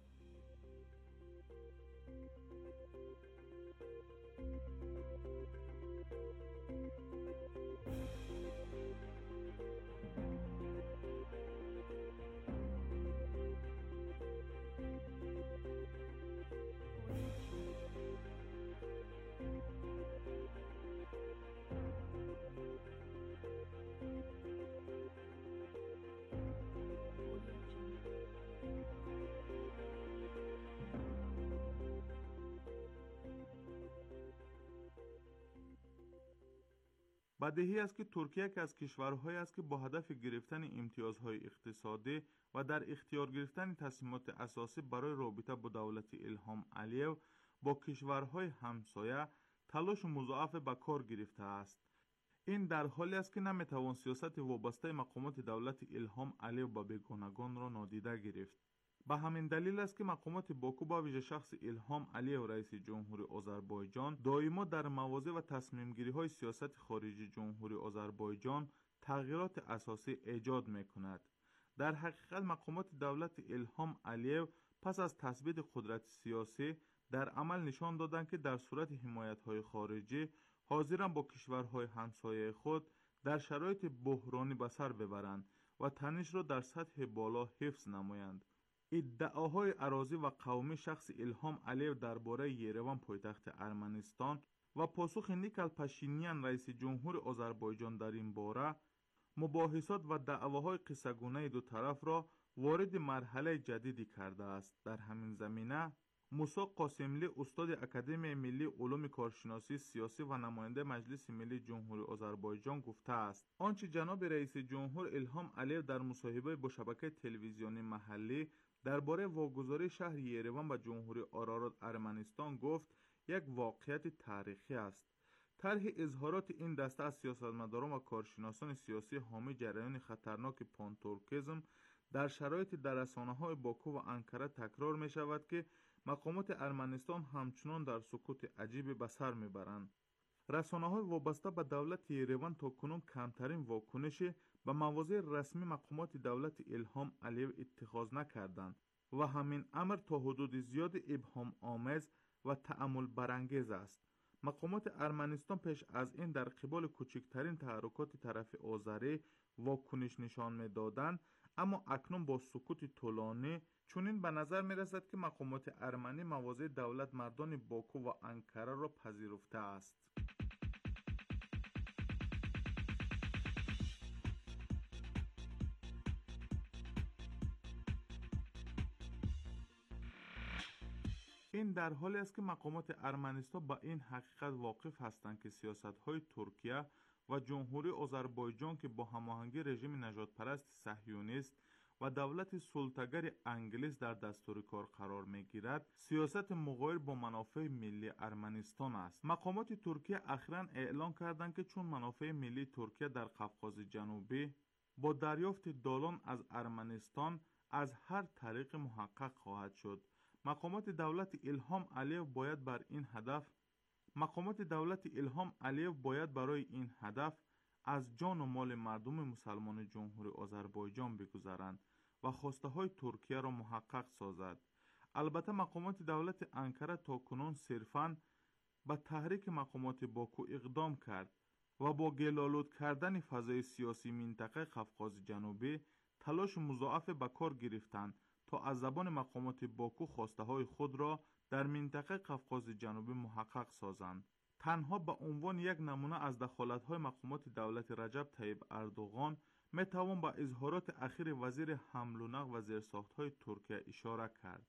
بدیهی است که ترکیه یکی از کشورهایی است که با هدف گرفتن امتیازهای اقتصادی و در اختیار گرفتن تصمیمات اساسی برای رابطه با دولت ایلهام علیو با کشورهای همسایه تلاش مضاعف به کار گرفته است. این در حالی است که نمیتوان سیاست وابسته مقامات دولت ایلهام علیو به بیگانگان را نادیده گرفت. به همین دلیل است که مقامات باکو با ویژه شخص ایلهام علیو رئیس جمهوری آذربایجان دائما در مواضع و تصمیم گیری های سیاست خارجی جمهوری آذربایجان تغییرات اساسی ایجاد میکند. در حقیقت مقامات دولت ایلهام علیو پس از تثبیت قدرت سیاسی در عمل نشان دادند که در صورت حمایت های خارجی حاضرند با کشورهای همسایه خود در شرایط بحرانی به سر ببرند و تنش را در سطح بالا حفظ نمایند. ادعاهای اراضی و قومی شخص ایلهام علیو درباره یریوان پایتخت ارمنستان و پاسخ نیکل پاشینیان رئیس جمهور آذربایجان در این باره مباحثات و دعواهای قصه‌گونه دو طرف را وارد مرحله جدیدی کرده است. در همین زمینه موسی قاسملی، استاد اکادمی ملی علوم کارشناسی سیاسی و نماینده مجلس ملی جمهوری آذربایجان گفته است آنچه جناب رئیس جمهور ایلهام علیو در مصاحبه با شبکه تلویزیونی محلی درباره واگذاری شهر یریوان به جمهوری آرارات ارمنستان گفت یک واقعیت تاریخی است. طرح اظهارات این دسته از سیاستمداران و کارشناسان سیاسی حامی جریان خطرناک پانتورکیزم در شرایط در رسانه‌های باکو و انکره تکرار می شود که مقامات ارمنستان همچنان در سکوت عجیبی به سر میبرند. رسانه‌های وابسته به دولت یریوان تاکنون کمترین واکنشی به مواضع رسمی مقامات دولت ایلهام علیو اتخاذ نکردند و همین امر تا حدود زیاد ابهام آمیز و تأمل برانگیز است. مقامات ارمنستان پیش از این در قبال کوچکترین تحرکات طرف آذری واکنش نشان می‌دادند، اما اکنون با سکوت طولانی چنین به نظر می رسد که مقامات ارمنی مواضع دولت مردان باکو و انکره را پذیرفته است. این در حالی است که مقامات ارمنستان با این حقیقت واقف هستند که سیاست‌های ترکیه و جمهوری آذربایجان که با هماهنگی رژیم نژادپرست صهیونیست و دولت سلطه‌گر انگلیس در دستور کار قرار می‌گیرد، سیاست مغایر با منافع ملی ارمنستان است. مقامات ترکیه اخیراً اعلام کردند که چون منافع ملی ترکیه در قفقاز جنوبی با دریافت دالان از ارمنستان از هر طریق محقق خواهد شد، مقامات دولت ایلهام علیو باید برای این هدف از جان و مال مردم مسلمان جمهوری آذربایجان بگذرند و خواسته های ترکیه را محقق سازد. البته مقامات دولت انکره تاکنون صرفاً به تحریک مقامات باکو اقدام کرد و با گل‌آلود کردن فضای سیاسی منطقه قفقاز جنوبی تلاش مضاعف به کار گرفتند تا از زبان مقامات باکو خواسته های خود را در منطقه قفقاز جنوبی محقق سازند. تنها به عنوان یک نمونه از دخالت های مقامات دولت رجب طیب اردوغان می توان به اظهارات اخیر وزیر حمل و نقل و زیرساخت های ترکیه اشاره کرد.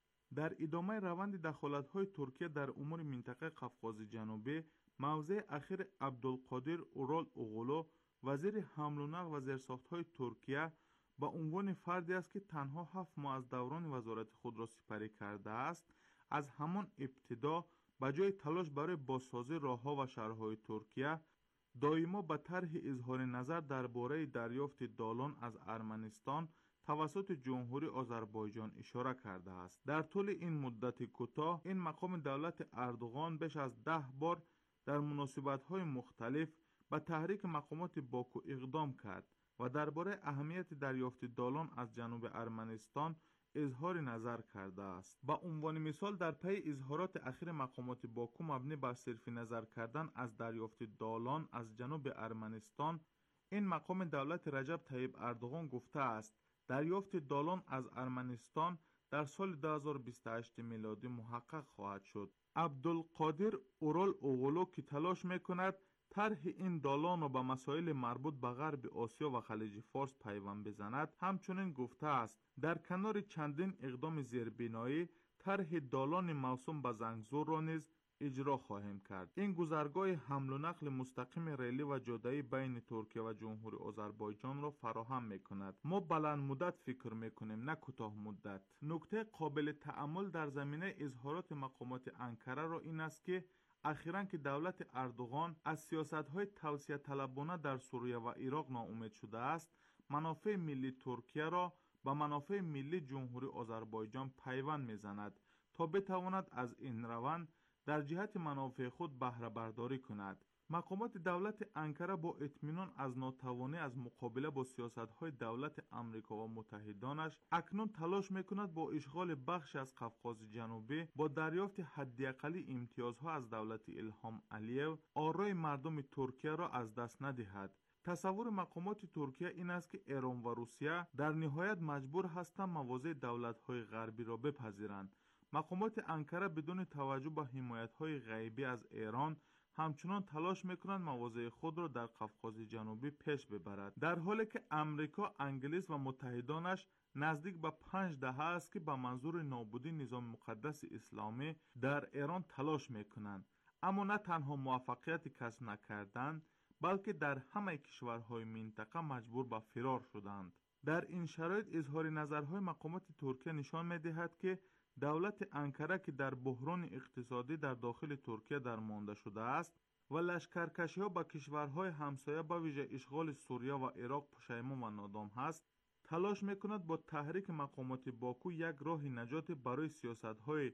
در ادامه روند دخالت های ترکیه در امور منطقه قفقاز جنوبی، موضع اخیر عبدالقادر اورال اوغلو وزیر حمل و نقل و زیرساخت های ترکیه با عنوان فردی است که تنها 7 ماه از دوران وزارت خود را سپری کرده است، از همان ابتدا به جای تلاش برای بازسازی راه‌ها و شهرهای ترکیه دائما به طرح اظهار نظر درباره دریافت دالان از ارمنستان توسط جمهوری آذربایجان اشاره کرده است. در طول این مدت کوتاه این مقام دولت اردوغان بیش از 10 بار در مناسبت‌های مختلف به تحریک مقامات باکو اقدام کرد و درباره اهمیت دریافت دالان از جنوب ارمنستان اظهار نظر کرده است. با عنوان مثال در پی اظهارات اخیر مقامات باکو مبنی بر صرف نظر کردن از دریافت دالان از جنوب ارمنستان، این مقام دولت رجب طیب اردوغان گفته است دریافت دالان از ارمنستان در سال 2028 میلادی محقق خواهد شد. عبدالقادر اورال اوغلو که تلاش میکند طرح این دالان را به مسائل مربوط به غرب آسیا و خلیج فارس پیوند بزند، همچنین گفته است در کنار چندین اقدام زیربنایی طرح دالان موسوم به زنگزور را نیز اجرا خواهیم کرد. این گذرگاه حمل و نقل مستقیم ریلی و جاده‌ای بین ترکیه و جمهوری آذربایجان را فراهم می‌کند. ما بلند مدت فکر می‌کنیم، نه کوتاه مدت. نکته قابل تأمل در زمینه اظهارات مقامات انکره را این است که اخیراً که دولت اردوغان از سیاست‌های توسعه طلبانه در سوریه و عراق ناامید شده است، منافع ملی ترکیه را با منافع ملی جمهوری آذربایجان پیوند می‌زند تا بتواند از این روند در جهت منافع خود بهره برداری کند. مقامات دولت انکره با اطمینان از ناتوانی از مقابله با سیاست‌های دولت آمریکا و متحدانش اکنون تلاش می‌کند با اشغال بخش از قفقاز جنوبی با دریافت حداقل امتیازها از دولت ایلهام علیو آرای مردم ترکیه را از دست ندهد. تصور مقامات ترکیه این است که ایران و روسیه در نهایت مجبور هستند مواضع دولت‌های غربی را بپذیرند. مقامات انکره بدون توجه به حمایت‌های غیبی از ایران همچنان تلاش میکنند مواضع خود را در قفقاز جنوبی پیش ببرد، در حالی که امریکا، انگلیس و متحدانش نزدیک به 5 دهه است که به منظور نابودی نظام مقدس اسلامی در ایران تلاش میکنند، اما نه تنها موفقیت کسب نکردند بلکه در همه کشورهای منطقه مجبور به فرار شدند. در این شرایط اظهار نظرهای مقامات ترکیه نشان میدهد که دولت انکره که در بحران اقتصادی در داخل ترکیه درمانده شده است و لشکرکشی ها با کشورهای همسایه به ویژه اشغال سوریه و عراق پشیمان و نادام هست، تلاش میکند با تحریک مقامات باکو یک راه نجات برای سیاست‌های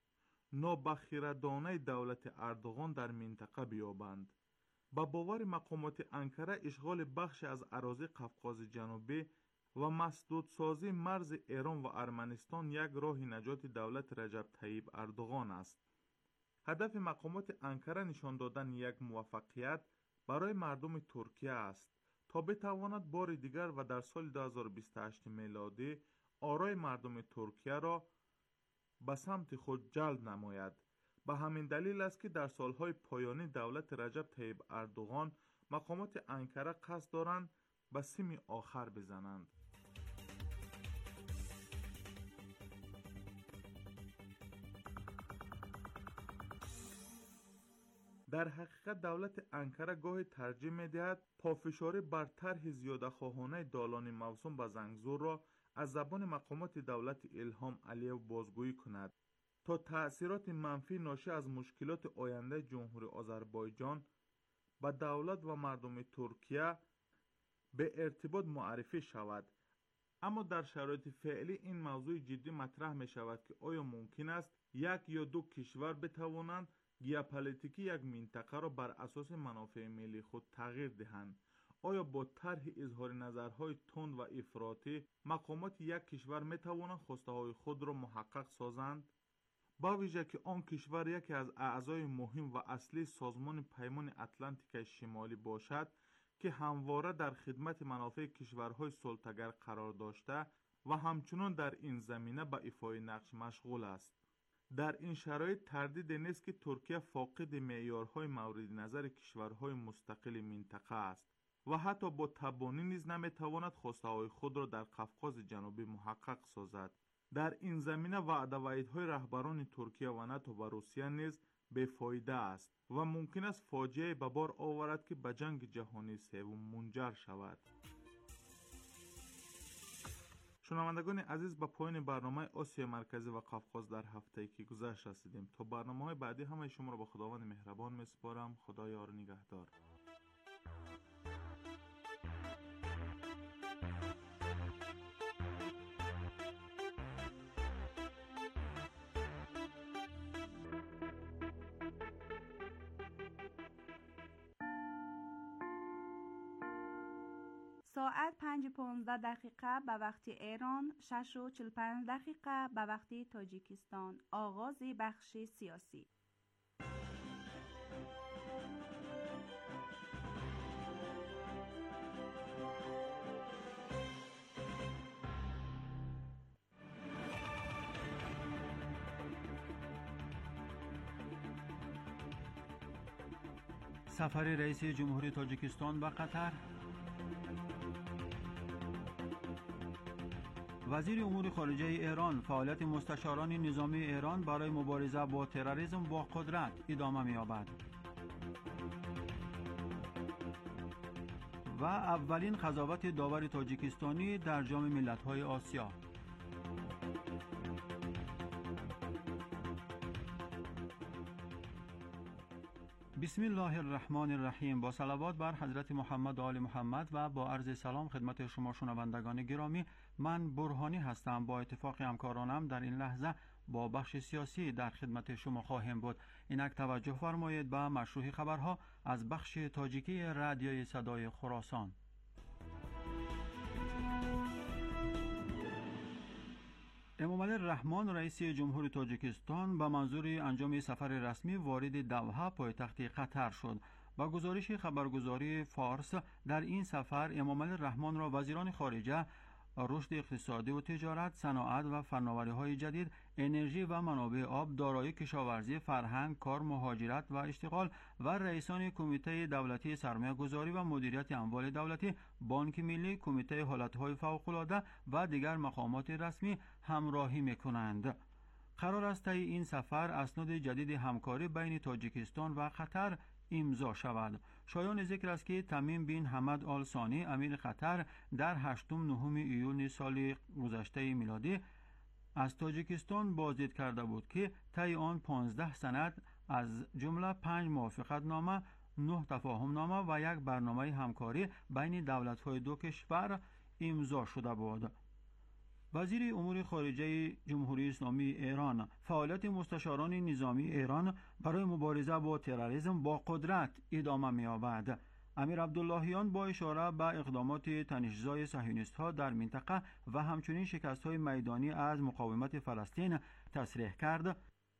نابخیردانه دولت اردوغان در منطقه بیابند. با باور مقامات انکره اشغال بخش از اراضی قفقاز جنوبی و مسدودسازی مرز ایران و ارمنستان یک راه نجات دولت رجب طیب اردوغان است. هدف مقامات انکره نشان دادن یک موفقیت برای مردم ترکیه است تا بتواند بار دیگر و در سال 2028 میلادی آرای مردم ترکیه را به سمت خود جلب نماید. به همین دلیل است که در سالهای پایانی دولت رجب طیب اردوغان مقامات انکره قصد دارند به سیم آخر بزنند. در حقیقت دولت انکره گاهی ترجیح می‌دهد پافشاری بر طرح زیاده‌خواهانه دالان موسوم به زنگزور را از زبان مقامات دولت الهام علیو بازگویی کند تا تأثیرات منفی ناشی از مشکلات آینده جمهوری آذربایجان به دولت و مردم ترکیه به ارتباط معرفی شود. اما در شرایط فعلی این موضوع جدی مطرح می شود که آیا ممکن است یک یا دو کشور بتوانند ژئوپلیتیکی یک منطقه را بر اساس منافع ملی خود تغییر دهند؟ آیا با طرح اظهار نظرهای تند و افراطی مقامات یک کشور می توانند خواسته های خود را محقق سازند؟ با ویژه که آن کشور یکی از اعضای مهم و اصلی سازمان پیمان اتلانتیک شمالی باشد که همواره در خدمت منافع کشورهای صلح‌طلب قرار داشته و همچنان در این زمینه به ایفای نقش مشغول است. در این شرایط تردید نیست که ترکیه فاقد معیارهای مورد نظر کشورهای مستقل منطقه است و حتی با تبانی نیز نمیتواند خواسته‌های خود را در قفقاز جنوبی محقق سازد. در این زمینه وعده و وعیدهای رهبران ترکیه و ناتو و روسیه نیز بیفایده است و ممکن است فاجعه به بار آورد که به جنگ جهانی سوم منجر شود. شنوندگان عزیز، به پایان برنامه آسیا مرکزی و قفقاز در هفته‌ای که گذشت رسیدیم. تا برنامه‌های بعدی همه شما را به خداوند مهربان می‌سپارم. خدا یار و نگهدار. ساعت 5:15 به وقت ایران، 6:45 به وقت تاجیکستان. آغاز بخش سیاسی. سفر رئیس جمهوری تاجیکستان به قطر. وزیر امور خارجه ایران: فعالیت مستشاران نظامی ایران برای مبارزه با تروریسم با قدرت ادامه می‌یابد. و اولین قضاوت داور تاجیکستانی در جام ملت‌های آسیا. بسم الله الرحمن الرحیم. با صلوات بر حضرت محمد و آل محمد و با عرض سلام خدمت شما شنوندگان گرامی، من برهانی هستم. با اتفاق همکارانم در این لحظه با بخش سیاسی در خدمت شما خواهیم بود. اینک توجه فرمایید به مشروع خبرها از بخش تاجیکی رادیوی صدای خراسان. امامعلی الرحمن رئیس جمهوری تاجیکستان به منظور انجام سفر رسمی وارد دوحه پایتخت قطر شد. با گزارش خبرگزاری فارس، در این سفر امامعلی الرحمن را وزیران خارجه، رشد اقتصادی و تجارت، صنعت و فناوری‌های جدید، انرژی و منابع آب، دارایی، کشاورزی، فرهنگ، کار، مهاجرت و اشتغال و رئیسان کمیته دولتی سرمایه‌گذاری و مدیریت اموال دولتی، بانک ملی، کمیته حالت‌های فوق‌العاده و دیگر مقامات رسمی همراهی می‌کنند. قرار است طی این سفر اسناد جدید همکاری بین تاجیکستان و قطر امضا شود. شایان ذکر است که تمیم بن حمد آل ثانی امیر قطر در 8-9 ایون سال گذشته میلادی از تاجیکستان بازدید کرده بود که طی آن 15 سند از جمله 5 موافقتنامه، 9 تفاهمنامه و 1 برنامه همکاری بین دولت‌های دو کشور امضا شده بود. وزیر امور خارجه جمهوری اسلامی ایران: فعالیت مستشاران نظامی ایران برای مبارزه با تروریسم با قدرت ادامه می‌یابد. امیر عبداللهیان با اشاره به اقدامات تنش‌زای صهیونیست‌ها در منطقه و همچنین شکست‌های میدانی از مقاومت فلسطین تصریح کرد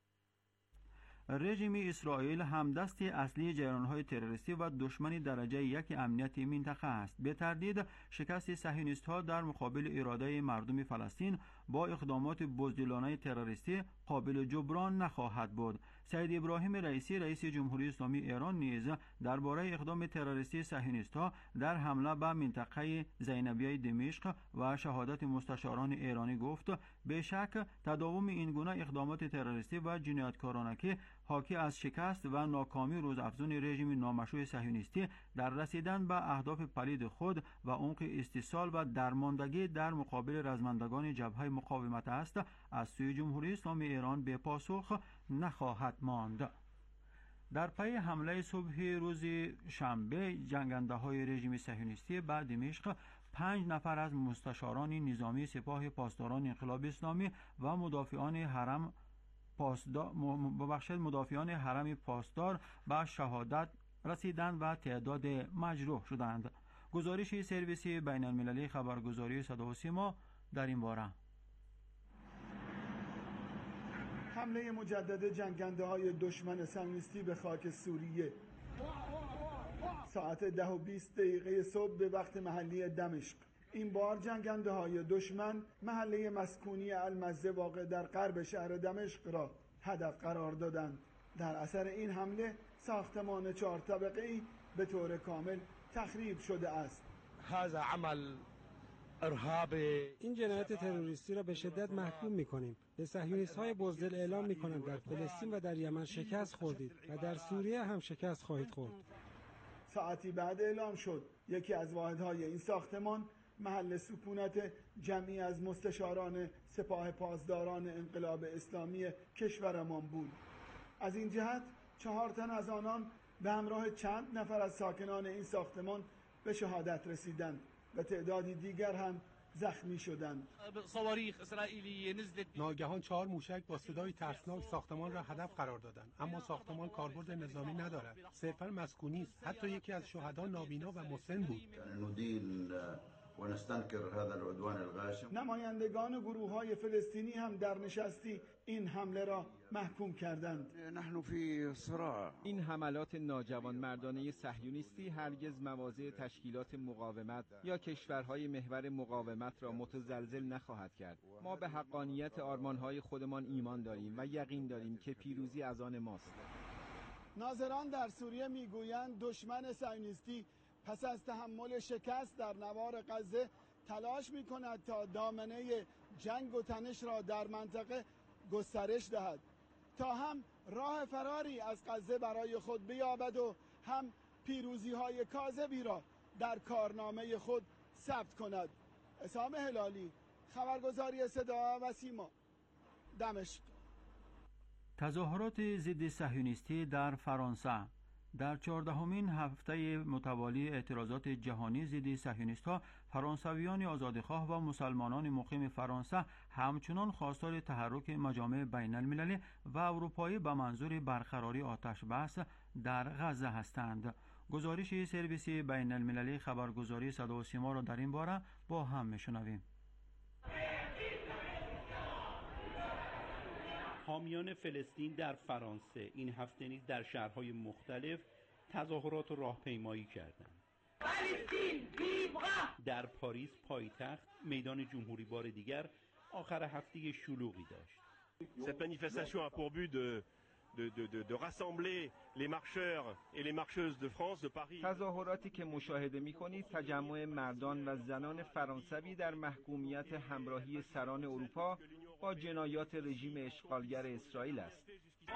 رژیم اسرائیل همدست اصلی جریان‌های تروریستی و دشمن درجه 1 امنیت منطقه است. به تردید شکست صهیونیست‌ها در مقابل اراده مردم فلسطین با اقدامات بزدلانه تروریستی قابل جبران نخواهد بود. سید ابراهیم رئیسی رئیس جمهوری اسلامی ایران نیز درباره اقدام تروریستی صهیونیست‌ها در حمله به منطقه زینبیه دمشق و شهادت مستشاران ایرانی گفت: به شک تداوم این گونه اقدامات تروریستی و جنایتکارانه که حاکی از شکست و ناکامی روزافزون رژیم نامشروع صهیونیستی در رسیدن به اهداف پلید خود و عمق استیصال و درماندگی در مقابل رزمندگان جبهه مقاومت است، از سوی جمهوری اسلامی ایران به پاسخ نخواهد ماند. در پی حمله صبح روز شنبه جنگنده های رژیم صهیونیستی به دمشق 5 نفر از مستشاران نظامی سپاه پاسداران انقلاب اسلامی و مدافعان حرم پاسدار به شهادت رسیدند و تعداد مجروح شدند. گزارش سرویس بین المللی خبرگزاری صدا و سیما در این باره. حمله مجدد جنگنده های دشمن صهیونیستی به خاک سوریه. ساعت 10:20 صبح به وقت محلی دمشق. این بار جنگنده های دشمن محله مسکونی المزه واقع در غرب شهر دمشق را هدف قرار دادند. در اثر این حمله ساختمان 4 طبقه‌ای به طور کامل تخریب شده است. هذا عمل این جنایت تروریستی را به شدت محکوم می‌کنیم. به صهیونیست‌های بزدل اعلام می‌کنم در فلسطین و در یمن شکست خوردید و در سوریه هم شکست خواهید خورد. ساعتی بعد اعلام شد یکی از واحدهای این ساختمان محل سکونت جمعی از مستشاران سپاه پاسداران انقلاب اسلامی کشورمان بود. از این جهت 4 تن از آنان به همراه چند نفر از ساکنان این ساختمان به شهادت رسیدند و تعدادی دیگر هم زخمی شدند. ناگهان 4 موشک با صدای ترسناک ساختمان را هدف قرار دادند، اما ساختمان کاربرد نظامی ندارد، صرفاً مسکونی است. حتی یکی از شهدا نابینا و مسن بود. نمایندگان گروه‌های فلسطینی هم در نشستی این حمله را محکوم کردند. این حملات ناجوانمردانه صهیونیستی هرگز مواضع تشکیلات مقاومت یا کشورهای محور مقاومت را متزلزل نخواهد کرد. ما به حقانیت آرمانهای خودمان ایمان داریم و یقین داریم که پیروزی از آن ماست. ناظران در سوریه میگویند دشمن صهیونیستی پس از تحمل شکست در نوار غزه تلاش می‌کند تا دامنه جنگ و تنش را در منطقه گسترش دهد تا هم راه فراری از غزه برای خود بیابد و هم پیروزی‌های کاذبی را در کارنامه خود ثبت کند. عصام هلالی، خبرگزاری صدا و سیما، دمشق. تظاهرات ضد صهیونیستی در فرانسه. در 14مین هفته متوالی اعتراضات جهانی ضد صهیونیست‌ها، فرانسویان آزادیخواه و مسلمانان مقیم فرانسه همچنان خواستار تحرک مجامع بین المللی و اروپایی به منظور برقراری آتش بس در غزه هستند. گزارش سرویس بین المللی خبرگزاری صدا و سیما را در این باره با هم میشنویم. حامیان فلسطین در فرانسه این هفته نیز در شهرهای مختلف تظاهرات و راهپیمایی کردند. در پاریس پایتخت میدان جمهوری بار دیگر آخر هفته شلوغی داشت. Cette manifestation a pour but de rassembler les marcheurs et les marcheuses de France, de Paris. تظاهراتی که مشاهده می‌کنید تجمع مردان و زنان فرانسوی در محکومیت همراهی سران اروپا با جنایات رژیم اشغالگر اسرائیل است.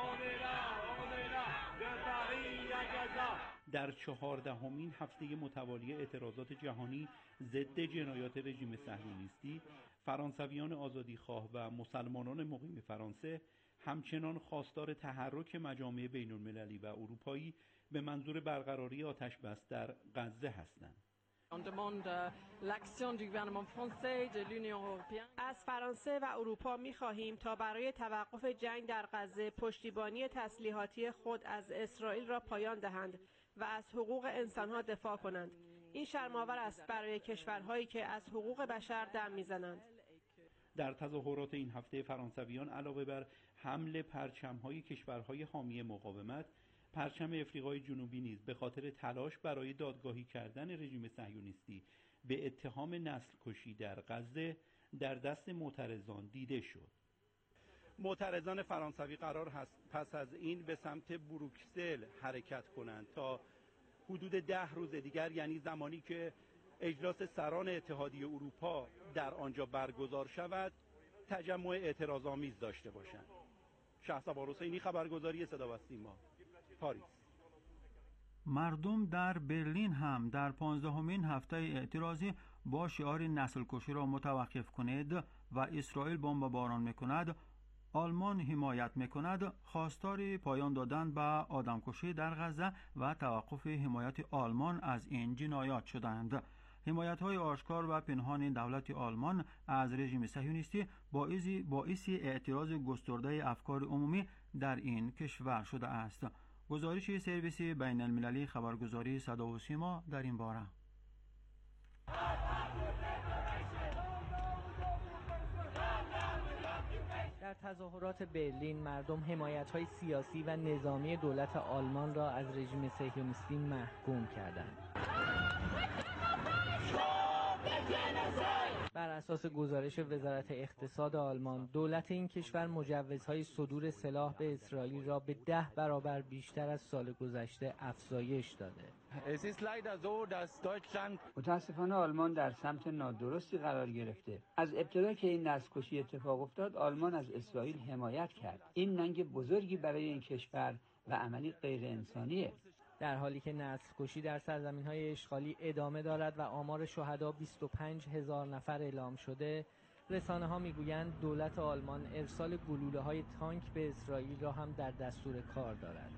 در 14مین هفته متوالی اعتراضات جهانی ضد جنایات رژیم صهیونیستی، فرانسویان آزادیخواه و مسلمانان مقیم فرانسه همچنان خواستار تحرک مجامع بین المللی و اروپایی به منظور برقراری آتش بس در غزه هستند. از فرانسه و اروپا می‌خواهیم تا برای توقف جنگ در غزه پشتیبانی تسلیحاتی خود از اسرائیل را پایان دهند و از حقوق انسان‌ها دفاع کنند. این شرم‌آور است برای کشورهایی که از حقوق بشر دم می‌زنند. در تظاهرات این هفته فرانسویان علاوه بر حمل پرچم‌های کشورهای حامی مقاومت، پرچم افریقای جنوبی نیز به خاطر تلاش برای دادگاهی کردن رژیم صهیونیستی به اتهام نسل کشی در غزه در دست معترضان دیده شد. معترضان فرانسوی قرار است پس از این به سمت بروکسل حرکت کنند تا حدود 10 روز دیگر، یعنی زمانی که اجلاس سران اتحادیه اروپا در آنجا برگزار شود، تجمع اعتراض‌آمیز داشته باشند. شهسوار حسینی، خبرگزاری صدا و سیما، پاریس. مردم در برلین هم در 15مین هفته اعتراضی با شعار نسل کشی را متوقف کنید و اسرائیل بمباران میکند، آلمان حمایت میکند، خواستار پایان دادن به آدمکشی در غزه و توقف حمایت آلمان از این جنایات شدند. حمایت‌های آشکار و پنهان دولت آلمان از رژیم صهیونیستی باعث اعتراض گسترده افکار عمومی در این کشور شده است. گزارش سرویس بین المللی خبرگزاری صدا و سیما در این باره. در تظاهرات برلین مردم حمایت‌های سیاسی و نظامی دولت آلمان را از رژیم صهیونیستی محکوم کردند. بر اساس گزارش وزارت اقتصاد آلمان، دولت این کشور مجوزهای صدور سلاح به اسرائیل را به 10 برابر بیشتر از سال گذشته افزایش داده. متاسفانه آلمان در سمت نادرستی قرار گرفته. از ابتدا که این نسل‌کشی اتفاق افتاد، آلمان از اسرائیل حمایت کرد. این ننگ بزرگی برای این کشور و عملی غیر انسانیه. در حالی که نسل‌کشی در سرزمین‌های اشغالی ادامه دارد و آمار شهدا 25,000 نفر اعلام شده، رسانه‌ها می‌گویند دولت آلمان ارسال گلوله‌های تانک به اسرائیل را هم در دستور کار دارد.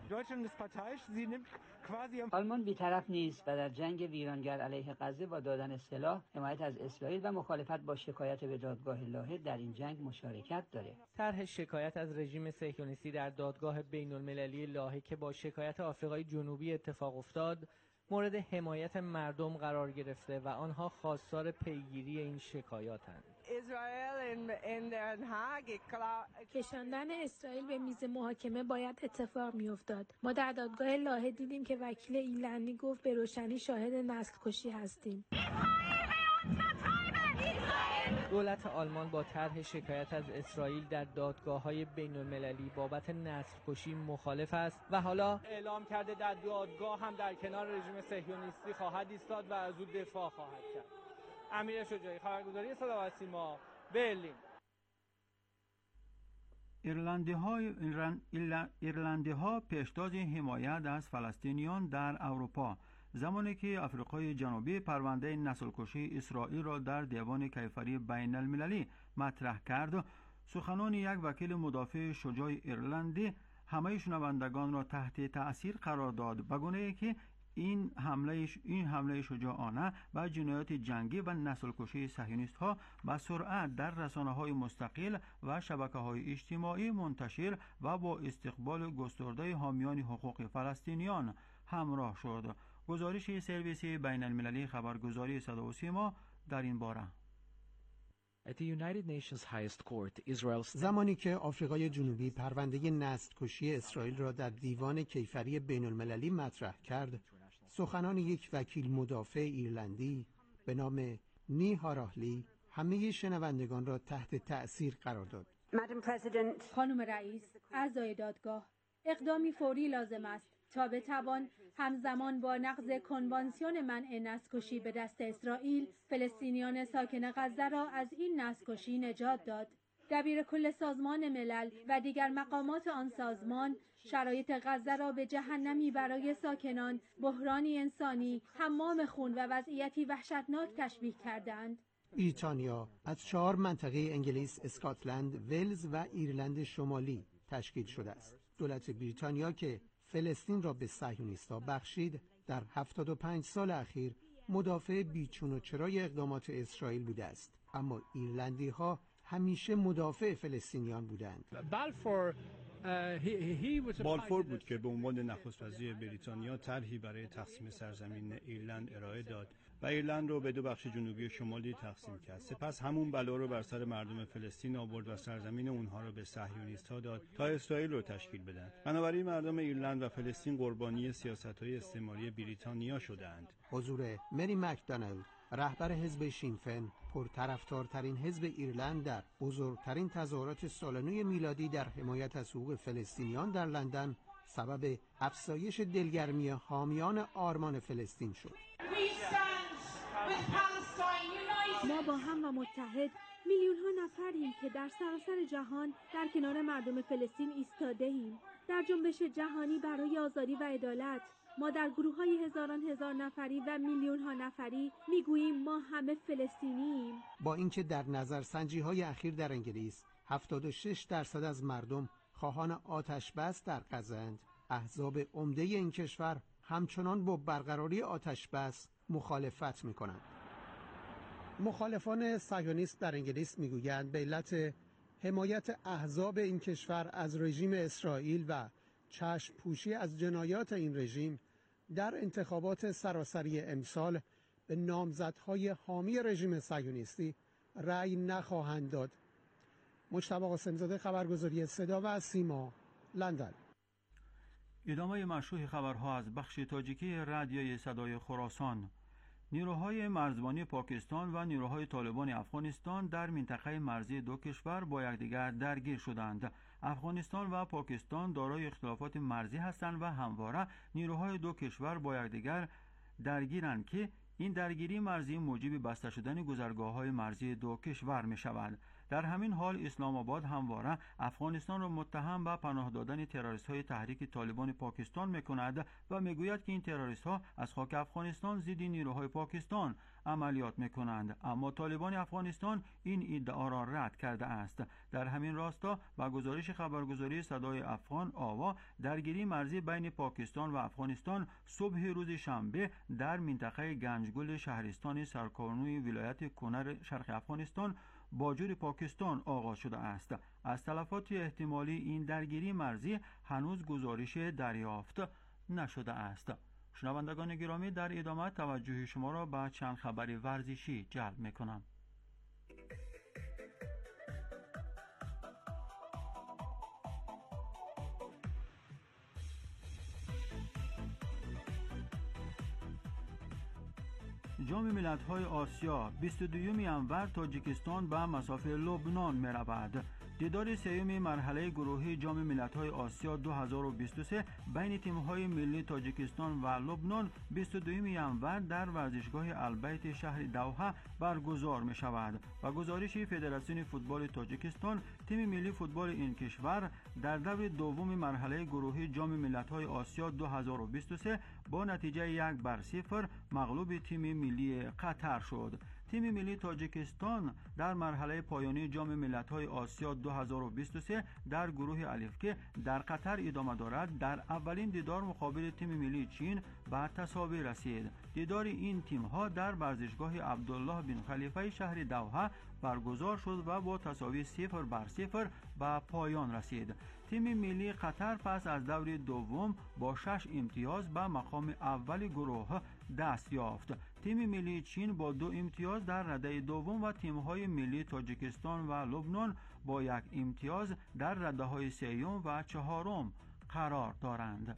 آلمان بی‌طرف نیست و در جنگ ویرانگر علیه غزه با دادن سلاح، حمایت از اسرائیل و مخالفت با شکایت به دادگاه لاهه در این جنگ مشارکت داره. طرح شکایت از رژیم صهیونیستی در دادگاه بین‌المللی لاهه که با شکایت آفریقای جنوبی اتفاق افتاد، مورد حمایت مردم قرار گرفته و آنها خواستار پیگیری این شکایاتند. کشاندن اسرائیل به میز محاکمه باید اتفاق میافتاد. ما در دادگاه لاهه دیدیم که وکیل ایلنی گفت به روشنی شاهد نسل کشی هستیم. دولت آلمان با طرح شکایت از اسرائیل در دادگاه‌های بین‌المللی بابت نسل‌کشی مخالف است و حالا اعلام کرده در دادگاه هم در کنار رژیم صهیونیستی خواهد ایستاد و از او دفاع خواهد کرد. امیر شجاعی، خبرگزاری صدا و سیما، برلین. ایرلندی‌ها پیشتاز حمایت از فلسطینیان در اروپا، زمانی که آفریقای جنوبی پرونده نسل‌کشی اسرائیل را در دیوان کیفری بین المللی مطرح کرد، سخنان یک وکیل مدافع شجاع ایرلندی همه شنوندگان را تحت تأثیر قرار داد، به گونه‌ای که این حمله شجاعانه به جنایات جنگی و نسل‌کشی صهیونیست‌ها به سرعت در رسانه‌های مستقل و شبکه‌های اجتماعی منتشر و با استقبال گسترده حامیان حقوق فلسطینیان همراه شد. گزارش سرویس بین المللی خبرگزاری صدا و سیما در این باره. زمانی که آفریقای جنوبی پرونده نسل‌کشی اسرائیل را در دیوان کیفری بین المللی مطرح کرد، سخنان یک وکیل مدافع ایرلندی به نام نی هاراهلی همه شنوندگان را تحت تأثیر قرار داد. خانم رئیس، اعضای دادگاه، اقدامی فوری لازم است تا بتوان همزمان با نقض کنوانسیون منع نسل‌کشی به دست اسرائیل، فلسطینیان ساکن غزه را از این نسل‌کشی نجات داد. دبیر کل سازمان ملل و دیگر مقامات آن سازمان شرایط غزه را به جهنمی برای ساکنان، بحرانی انسانی، حمام خون و وضعیتی وحشتناک تشبیه کردند. بریتانیا از 4 منطقه انگلیس، اسکاتلند، ولز و ایرلند شمالی تشکیل شده است. دولت بریتانیا که فلسطین را به صهیونیست‌ها بخشید، در 75 سال اخیر مدافع بیچون و چرای اقدامات اسرائیل بوده است، اما ایرلندی‌ها همیشه مدافع فلسطینیان بودند. بالفور بود که به عنوان نخست وزیر بریتانیا طرحی برای تقسیم سرزمین ایرلند ارائه داد و ایرلند رو به 2 بخش جنوبی و شمالی تقسیم کرد. سپس همون بلا رو بر سر مردم فلسطین آورد و سرزمین اونها رو به صهیونیست‌ها داد تا اسرائیل رو تشکیل بدن. بنابراین مردم ایرلند و فلسطین قربانی سیاست‌های استعماری بریتانیا شدند. حضور مری مکدانل، رهبر حزب شینفن، پرطرفدارترین حزب ایرلند، در بزرگترین تظاهرات سالانه میلادی در حمایت از حقوق فلسطینیان در لندن سبب افزایش دلگرمی حامیان آرمان فلسطین شد. ما با هم و متحد میلیون‌ها نفریم که در سراسر جهان در کنار مردم فلسطین ایستاده‌ایم. در جنبش جهانی برای آزادی و عدالت ما در گروه‌های هزار نفری و میلیون‌ها نفری میگوییم ما همه فلسطینییم. با اینکه در نظرسنجی‌های اخیر در انگلیس 76% از مردم خواهان آتش بس در غزه‌اند، احزاب عمده این کشور همچنان با برقراری آتش بس مخالفت می‌کنند. مخالفان صهیونیست در انگلیس میگویند به علت حمایت احزاب این کشور از رژیم اسرائیل و چشم پوشی از جنایات این رژیم در انتخابات سراسری امسال به نامزدهای حامی رژیم صهیونیستی رأی نخواهند داد. مجتبی قاسم‌زاده، خبرگزاری صدا و سیما، لندن. ادامه مشروع خبرها از بخش تاجیکی رادیوی صدای خراسان. نیروهای مرزبانی پاکستان و نیروهای طالبان افغانستان در منطقه مرزی دو کشور با یکدیگر درگیر شدند. افغانستان و پاکستان دارای اختلافات مرزی هستند و همواره نیروهای دو کشور با یکدیگر درگیرند که این درگیری مرزی موجب بسته شدن گذرگاه‌های مرزی دو کشور می‌شود. در همین حال اسلام آباد همواره افغانستان را متهم به پناه دادن تروریست‌های تحریک طالبان پاکستان می‌کند و می‌گوید که این تروریست‌ها از خاک افغانستان ضد نیروهای پاکستان عملیات می‌کنند، اما طالبان افغانستان این ادعا را رد کرده است. در همین راستا با گزارش خبرگزاری صدای افغان آوا، درگیری مرزی بین پاکستان و افغانستان صبح روز شنبه در منطقه گنجگل شهرستان سرکانوی ولایت کنر شرق افغانستان با جور پاکستان آغاز شده است. از تلفات احتمالی این درگیری مرزی هنوز گزارش دریافت نشده است. شنوندگان گرامی، در ادامه توجه شما را به چند خبر ورزشی جلب می‌کنم. جام ملت‌های آسیا 22 ینور تاجیکستان به مسافه لبنان می‌رود. دیدار سوم مرحله گروهی جام ملت‌های آسیا 2023 بین تیم‌های ملی تاجیکستان و لبنان 22 ینور در ورزشگاه البیت شهر دوحه برگزار می‌شود. و گزارش فدراسیون فوتبال تاجیکستان، تیم ملی فوتبال این کشور در دور دوم مرحله گروهی جام ملت‌های آسیا 2023 با نتیجه 1-0 مغلوب تیم ملی قطر شد. تیم ملی تاجیکستان در مرحله پایانی جام ملت‌های آسیا 2023 در گروه الف که در قطر ادامه دارد، در اولین دیدار مقابل تیم ملی چین به تساوی رسید. دیدار این تیم‌ها در ورزشگاه عبدالله بن خلیفه شهر دوحه برگزار شد و با تساوی 0-0 به پایان رسید. تیم ملی قطر پس از دور دوم با 6 امتیاز به مقام اول گروه دست یافت. تیم ملی چین با 2 امتیاز در رده دوم و تیم‌های ملی تاجیکستان و لبنان با 1 امتیاز در رده‌های سوم و چهارم قرار دارند.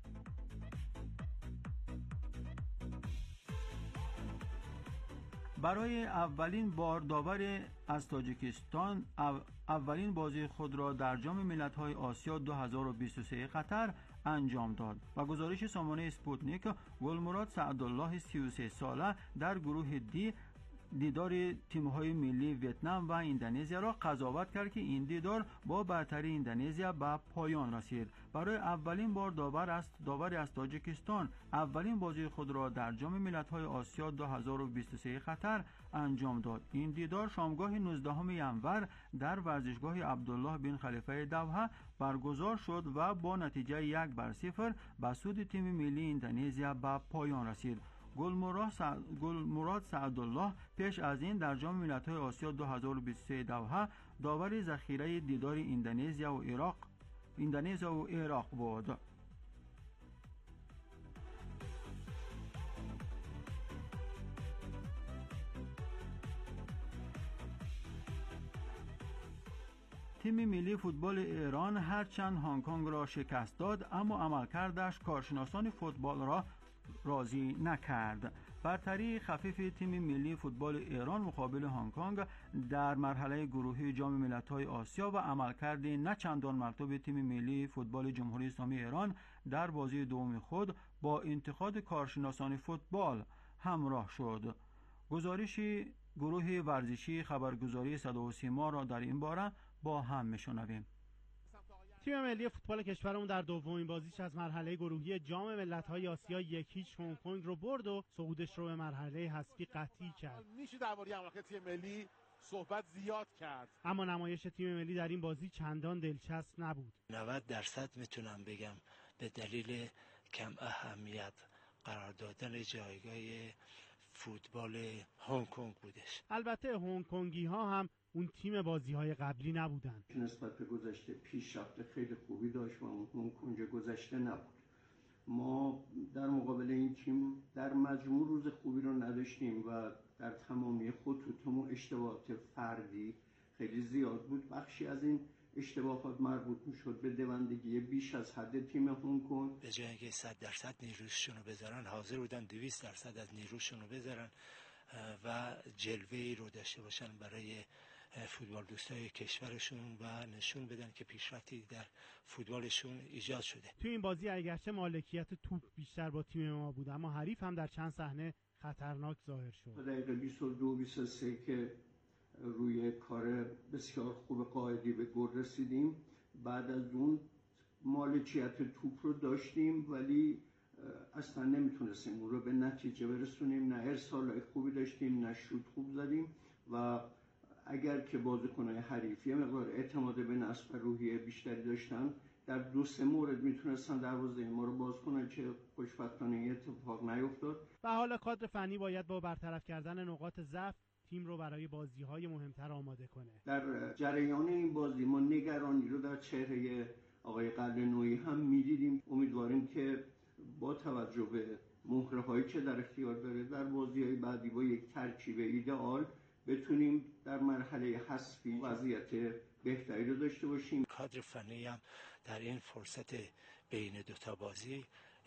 برای اولین بار داور از تاجیکستان اولین بازی خود را در جام ملت‌های آسیا 2023 قطر انجام داد. و گزارش سامانه سپوتنیک، گلمراد سعدالله 33 ساله در گروه دی دیدار تیم‌های ملی ویتنام و اندونزیا را قضاوت کرد که این دیدار با برتری اندونزیا به پایان رسید. برای اولین بار داور از تاجیکستان اولین بازی خود را در جام ملت‌های آسیا 2023 قطر انجام داد. این دیدار شامگاه 19 ینور در ورزشگاه عبدالله بن خلیفه دوحه برگزار شد و با نتیجه 1-0 به سود تیم ملی اندونزیا به پایان رسید. گلمراد سعدالله پیش از این در جام ملت‌های آسیا 2023 دوحه داور ذخیره دیدار اندونزیا و عراق بود. تیم ملی فوتبال ایران هرچند هنگ کنگ را شکست داد، اما عملکردش کارشناسان فوتبال را راضی نکرد. برتری خفیف تیم ملی فوتبال ایران مقابل هنگ کنگ در مرحله گروهی جام ملت‌های آسیا و عملکرد نه چندان مرطوب تیم ملی فوتبال جمهوری اسلامی ایران در بازی دوم خود با انتقاد کارشناسان فوتبال همراه شد. گروه ورزشی خبرگزاری صدا و سیما را در این باره با هم میشنویم. تیم ملی فوتبال کشورمون در دومین بازیش از مرحله گروهی جام ملت‌های آسیا 1-0 هنگ کنگ رو برد و صعودش رو به مرحله حذفی قطعی کرد. میشه درباره عملکرد تیم ملی صحبت زیاد کرد، اما نمایش تیم ملی در این بازی چندان دلچسب نبود. 90% میتونم بگم به دلیل کم اهمیت قرار دادن جایگاه فوتبال هنگ کنگ بودش. البته هنگ کنگی ها هم اون تیم بازی های قبلی نبودن. نسبت به گذشته پیشرفت خیلی خوبی داشت و اون هنگ کنگ گذشته نبود. ما در مقابل این تیم در مجموع روز خوبی رو نداشتیم و در تمامی خطوطمون اشتباهات فردی خیلی زیاد بود. بخشی از این اشتباهات مربوط میشد به دوندگی بیش از حد تیم هنگ کنگ. به جای اینکه 100% نیروشون رو بذارن حاضر بودن 200% از نیروشون رو بذارن و جلوه‌ای رو داشته باشن برای فوتبال دوستای کشورشون و نشون بدن که پیشرفتی در فوتبالشون ایجاد شده. تو این بازی اگرچه مالکیت توپ بیشتر با تیم ما بود اما حریف هم در چند صحنه خطرناک ظاهر شد. دقیقه 22-23 که روی کار بسیار خوب قائدی به گل رسیدیم، بعد از اون مالکیت توپ رو داشتیم ولی اصلا نمیتونستیم اون رو به نتیجه برسونیم. نه ارسالای خوبی داشتیم نه شوت خوب زدیم و اگر که بازیکن‌های حریفی مقدار اعتماد به نفس و روحیه بیشتری داشتن در 2-3 مورد میتونستن دروازه ما رو باز کنن که خوشبختانه این اتفاق نیفتاد. و حالا کادر فنی باید با برطرف کردن نقاط ضعف تیم رو برای بازی‌های مهمتر آماده کنه. در جریان این بازی ما نگرانی رو در چهره آقای قلعه‌نویی هم می‌دیدیم. امیدواریم که با توجه به مهره‌هایی که در اختیار داره در بازی‌های بعدی با یک ترکیب ایدئال بتونیم در مرحله حذفی وضعیت بهتری رو داشته باشیم. کادر فنی هم در این فرصت بین دوتا بازی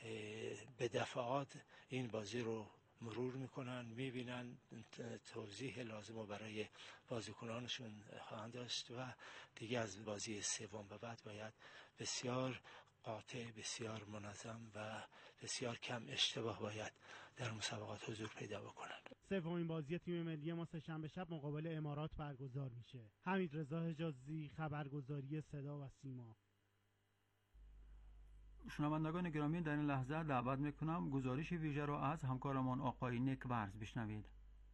به دفعات این بازی رو مرور میکنن، میبینن، توضیح لازم رو برای بازیکنانشون خواهند داشت و دیگه از بازی سوم به بعد باید بسیار قاطع، بسیار منظم و بسیار کم اشتباه باید در مسابقات حضور پیدا بکنن. سومین بازی تیم ملی ما سه‌شنبه شب مقابل امارات برگزار میشه. حمیدرضا حجازی، خبرگزاری صدا و سیما. شنوندگان گرامی، در این لحظه دعوت میکنم گزارش ویژه را از همکارمان آقای نیک ورز بشنوید.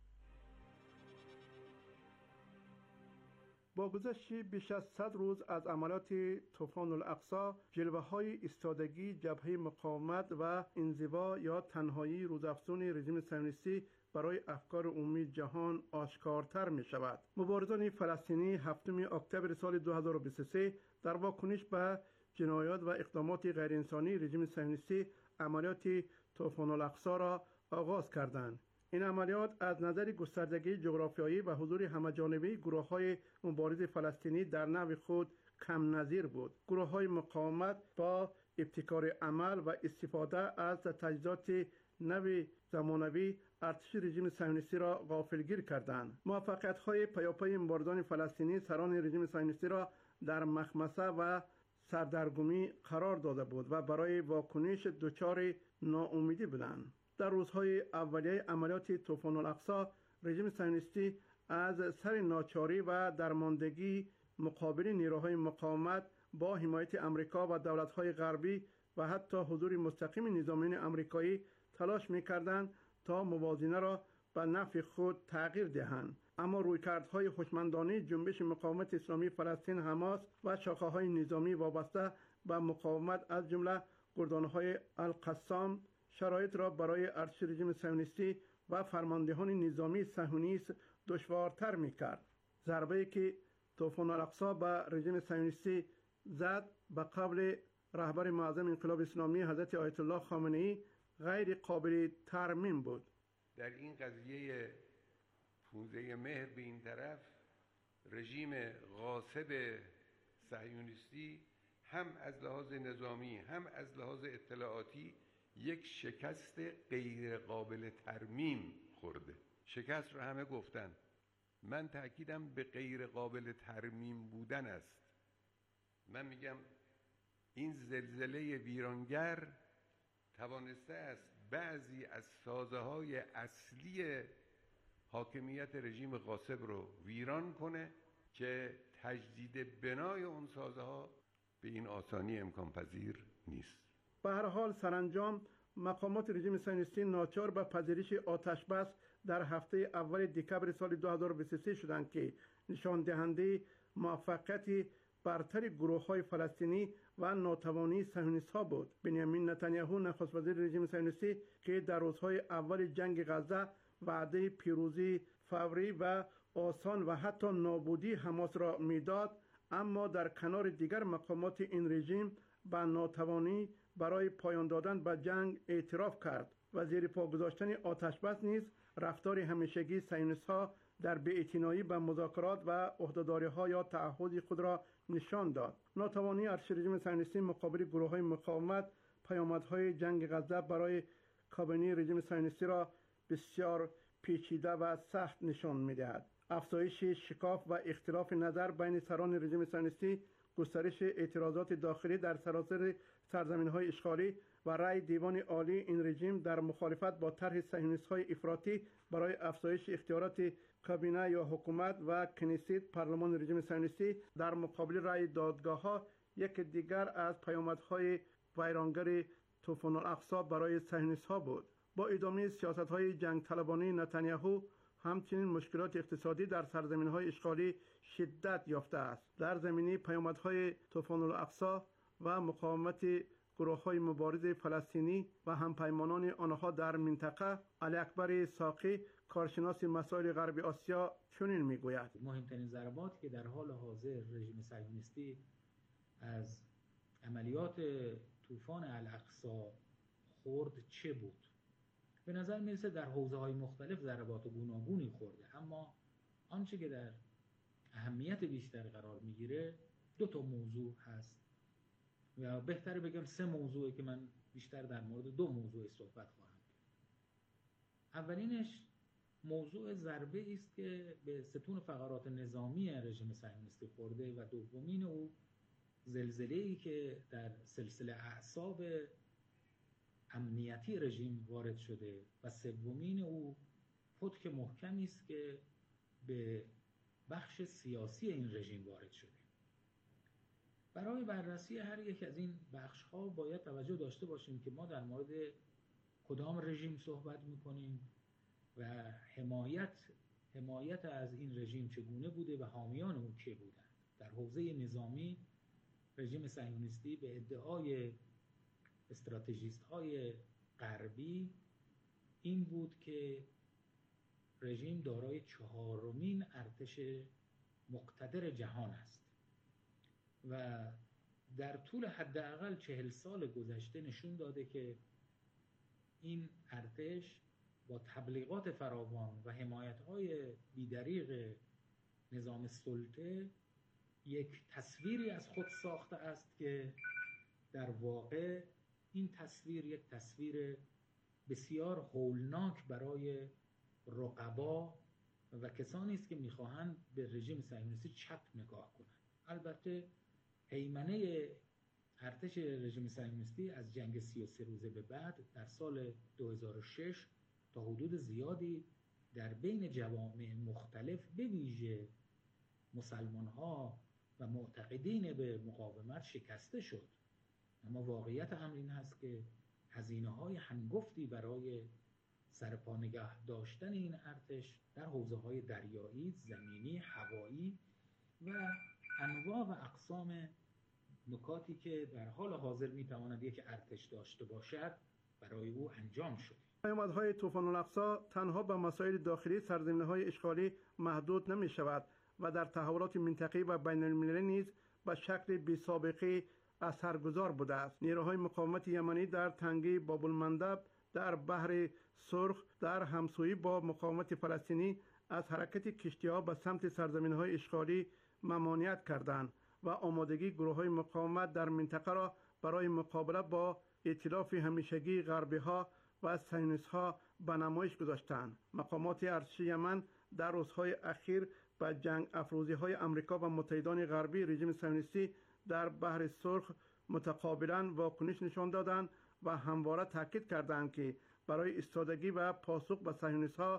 با گذشت بیش از 100 روز از عملیات طوفان الاقصی، جلوه‌های ایستادگی جبهه مقاومت و انزوا یا تنهایی روزافزون رژیم صهیونیستی برای افکار عمومی جهان آشکارتر می شود. مبارزان فلسطینی 7 اکتبر سال 2023 در واکنش به جنایات و اقدامات غیرانسانی رژیم صهیونیستی عملیات طوفان الاقصی را آغاز کردند. این عملیات از نظر گستردگی جغرافیایی و حضور همه‌جانبه گروه‌های مبارز فلسطینی در نوع خود کم نظیر بود. گروه‌های مقاومت با ابتکار عمل و استفاده از تجهیزات نو زمانوی ارتش رژیم صهیونیستی را غافلگیر کردند. موفقیت‌های پیاپی مبارزان فلسطینی سران رژیم صهیونیستی را در مخمصه و سردرگمی قرار داده بود و برای واکنش دچار ناامیدی بودند. در روزهای اولیه عملیات طوفان الاقصی رژیم صهیونیستی از سر ناچاری و درماندگی مقابل نیروهای مقاومت با حمایت امریکا و دولت‌های غربی و حتی حضور مستقیم نظامیان آمریکایی تلاش می‌کردند تا موازنه را به نفع خود تغییر دهند. اما رویکردهای هوشمندانه جنبش مقاومت اسلامی فلسطین حماس و شاخه‌های نظامی وابسته به مقاومت از جمله گردانهای القسام شرایط را برای ارتش رژیم صهیونیستی و فرماندهان نظامی صهیونیست دشوارتر می‌کرد. ضربه‌ای که طوفان الاقصی به رژیم صهیونیستی زد به قول رهبر معظم انقلاب اسلامی حضرت آیت الله خامنه‌ای غیر قابل ترمیم بود. در این قضیه 15 مهر به این طرف رژیم غاصب صهیونیستی هم از لحاظ نظامی هم از لحاظ اطلاعاتی یک شکست غیر قابل ترمیم خورده. شکست رو همه گفتن، من تأکیدم به غیر قابل ترمیم بودن است. من میگم این زلزله ویرانگر توانسته است بعضی از سازه‌های اصلی حاکمیت رژیم غاصب رو ویران کنه که تجدید بنای اون سازه ها به این آسانی امکان پذیر نیست. به هر حال سرانجام مقامات رژیم صهیونیستی ناچار به پذیرش آتش بس در هفته اول دکبر سال 2023 شدند که نشان دهنده موفقیت برتر گروه‌های فلسطینی و ناتوانی صهیونیست‌ها بود. بنیامین نتانیاهو نخست وزیر رژیم صهیونیستی که در روزهای اول جنگ غزه وعده پیروزی فوری و آسان و حتی نابودی حماس را میداد، اما در کنار دیگر مقامات این رژیم به ناتوانی برای پایان دادن به جنگ اعتراف کرد و زیر پا گذاشتن آتش بس نیز رفتار همیشگی صهیونیست‌ها در بی‌اعتنایی به مذاکرات و عهدهداری‌ها یا تعهد خود را نشان داد. ناتوانی ارتش رژیم صهیونیستی مقابل گروه‌های مقاومت پیامدهای جنگ غزه برای کابینه رژیم صهیونیستی را بسیار پیچیده و سخت نشان می‌دهد. افزایش شکاف و اختلاف نظر بین سران رژیم صهیونیستی، گسترش اعتراضات داخلی در سراسر سرزمین‌های اشغالی و رأی دیوان عالی این رژیم در مخالفت با طرح صهیونیست‌های افراطی برای افزایش اختیارات کابینه یا حکومت و کنیست پارلمان رژیم صهیونیستی در مقابل رأی دادگاه‌ها یک دیگر از پیامدهای ویرانگر طوفان الاقصی برای صهیونیست‌ها بود. با ادامه سیاست‌های جنگ طلبانه نتانیاهو همچنین مشکلات اقتصادی در سرزمین‌های اشغالی شدت یافته است. در زمینه پیامدهای طوفان الاقصی و مقاومت گروه‌های مبارز فلسطینی و همپیمانان آنها در منطقه، علی اکبر ساقی کارشناس مسائل غرب آسیا چنین میگوید: مهمترین ضرباتی که در حال حاضر رژیم صهیونیستی از عملیات طوفان الاقصی خورد چه بود؟ به نظر میرسه در حوزه‌های مختلف ضربات گوناگونی خورده، اما آنچه که در اهمیت بیشتر قرار میگیره دو تا موضوع هست، یا بهتره بگم سه موضوعی که من بیشتر در مورد دو موضوع صحبت خواهم کرد. اولینش موضوع ضربه است که به ستون فقرات نظامی رژیم صهیونیستی خورده و دومین او زلزله‌ای که در سلسله اعصاب امنیتی رژیم وارد شده و سومین او پتک محکمی است که به بخش سیاسی این رژیم وارد شده. برای بررسی هر یک از این بخش‌ها باید توجه داشته باشیم که ما در مورد کدام رژیم صحبت می‌کنیم و حمایت از این رژیم چگونه بوده و حامیان او که بودند. در حوزه نظامی رژیم صهیونیستی به ادعای استراتژیست‌های غربی این بود که رژیم دارای چهارمین ارتش مقتدر جهان است و در طول حداقل 40 سال گذشته نشون داده که این ارتش با تبلیغات فراوان و حمایت‌های بی‌دریغ نظام سلطه یک تصویری از خود ساخته است که در واقع این تصویر یک تصویر بسیار هولناک برای رقبا و کسانی است که می‌خواهند به رژیم صهیونیستی چپ نگاه کنند. البته هیمنه ارتش رژیم صهیونیستی از جنگ 33 روزه به بعد در سال 2006 تا حدود زیادی در بین جوامع مختلف به ویژه مسلمان‌ها و معتقدین به مقاومت شکسته شد. اما واقعیت امر این هست که هزینه‌های هنگفتی برای سرپا نگه داشتن این ارتش در حوزه‌های دریایی، زمینی، هوایی و انواع و اقسام نکاتی که در حال حاضر می‌تواند یک ارتش داشته باشد برای او انجام شد. پیامدهای طوفان الاقصی تنها به مسائل داخلی سرزمین‌های اشغالی محدود نمی‌شود و در تحولات منطقه‌ای و بین‌المللی نیز به شکل بی‌سابقه اثرگذار بوده است. نیروهای مقاومت یمنی در تنگه باب المندب در بحر سرخ در همسویی با مقاومت فلسطینی از حرکت کشتی‌ها به سمت سرزمین‌های اشغالی ممانعت کردند و آمادگی گروه‌های مقاومت در منطقه را برای مقابله با ائتلاف همیشگی غربی‌ها و صهیونیست‌ها به نمایش گذاشتند. مقامات ارتش یمن در روزهای اخیر به جنگ افروزی‌های آمریکا و متحدان غربی رژیم صهیونیستی در بحر سرخ متقابلاً واکنش نشان دادند و همواره تاکید کردند که برای ایستادگی و پاسخ به صهیونیست‌ها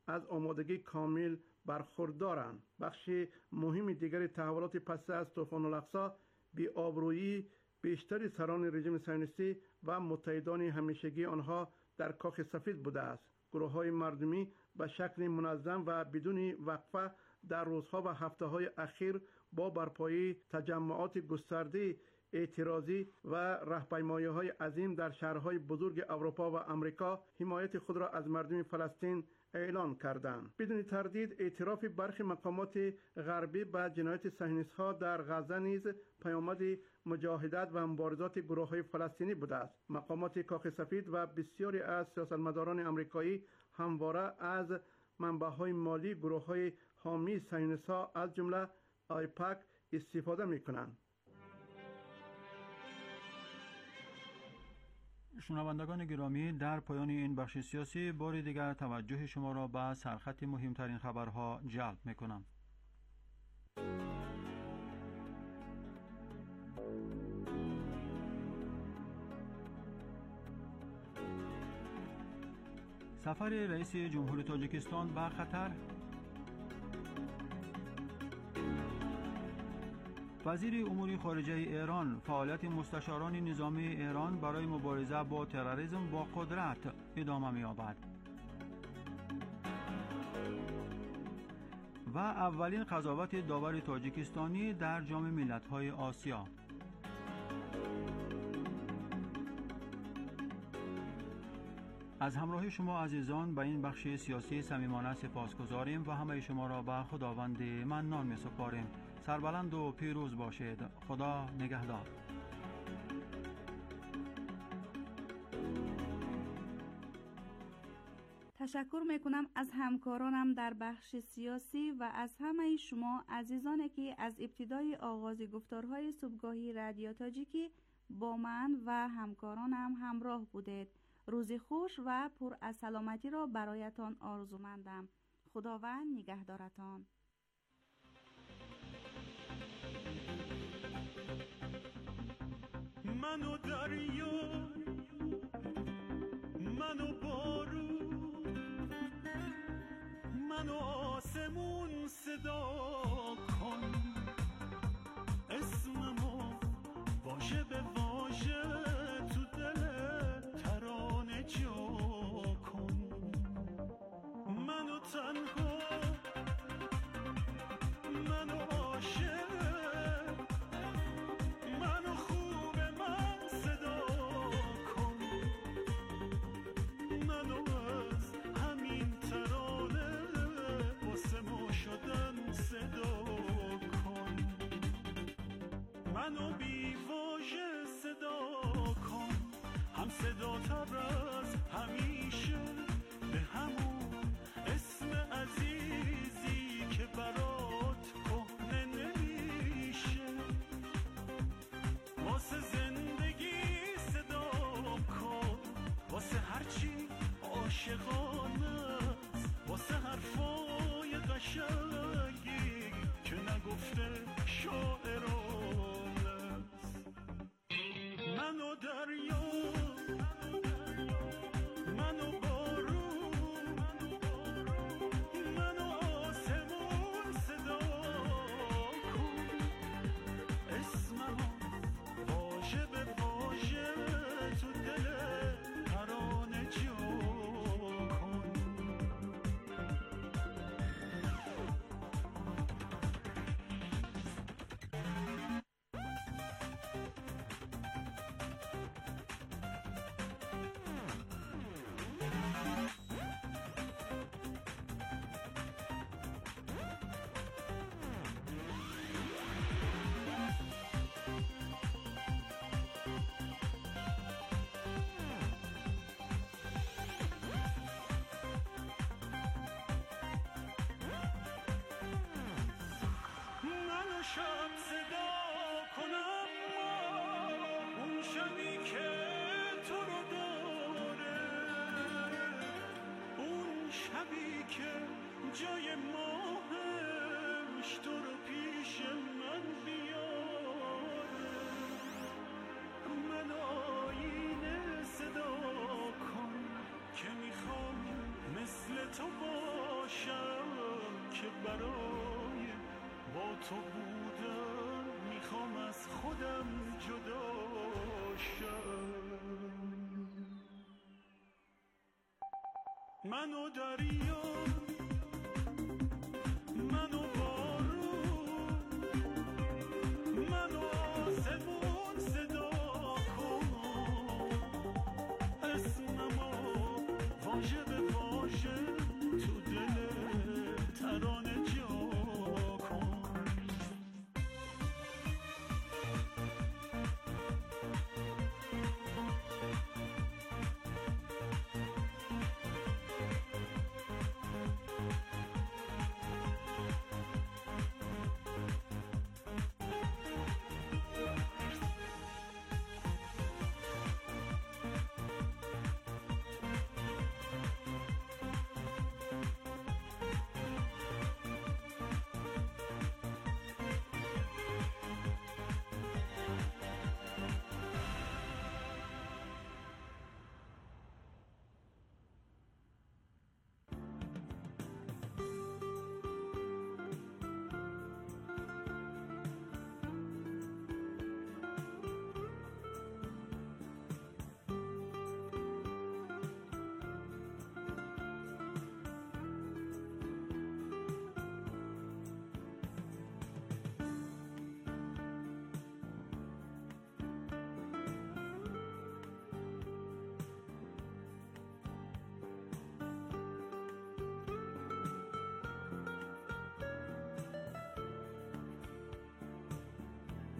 از آمادگی کامل برخوردارند. بخش مهم دیگر تحولات پس از طوفان الاقصی بی‌آبرویی بیشتر سران رژیم صهیونیستی و متحدان همیشگی آنها در کاخ سفید بوده است. گروه‌های مردمی به شکل منظم و بدون وقفه در روزها و هفته‌های اخیر با برپایی تجمعات گسترده اعتراضی و راهپیمایی‌های عظیم در شهرهای بزرگ اروپا و امریکا حمایت خود را از مردم فلسطین اعلان کردند. بدون تردید اعتراف برخی مقامات غربی به جنایت صهیونیست‌ها در غزه نیز پیامد مجاهدت و مبارزات گروه‌های فلسطینی بوده است. مقامات کاخ سفید و بسیاری از سیاستمداران آمریکایی همواره از منبع‌های مالی گروه‌های حامی صهیونیست‌ها از جمله آیپک استفاده می‌کنند. شنوندگان گرامی، در پایان این بخش سیاسی بار دیگر توجه شما را به سرخط مهمترین خبرها جلب می‌کنم. سفر رئیس جمهور تاجیکستان به قطر. وزیر امور خارجه ایران فعالیت مستشاران نظامی ایران برای مبارزه با تروریسم با قدرت ادامه می‌یابد. و اولین قضاوت داور تاجیکستانی در جام ملت‌های آسیا. از همراهی شما عزیزان به این بخش سیاسی صمیمانه سپاسگزاریم و همه شما را به خداوند منان می‌سپاریم. سربلند و پیروز باشید. خدا نگهدار. تشکر میکنم از همکارانم در بخش سیاسی و از همه شما عزیزانی که از ابتدای آغاز گفتارهای صبحگاهی رادیو تاجیکی با من و همکارانم همراه بودید. روزی خوش و پر از سلامتی را برایتان آرزومندم. خداوند نگهدارتان. منو دریا، منو بارون، منو آسمون صدا کن، اسممو واژه به واژه تو دل ترانه جا کن. منو تنها، منو عاشق، منو خوب من صدا کن. منو از همین ترانه واسه ما شدن صدا کن. منو بی واژه صدا کن، هم صدا تر از همیشه به همون اسم عزیزی که برات کهنه نمیشه. واسه زندگی صدا کن، واسه هرچی عاشقانه است، واسه حرفای قشنگی که نگفته شاعرانه است. منو دریا، منو بارون، منو آسمون صدا کن، اسممو واژه به واژه تو دل ترانه جا کن. شب صدا کنم اون شبی که تو رو داره، اون شبی که جای ماهش تو رو پیش من بیاره. من آینه صدا کن که میخوام مثل تو که برای با تو بودم میخوام از خودم جدا شم. منو دریا منو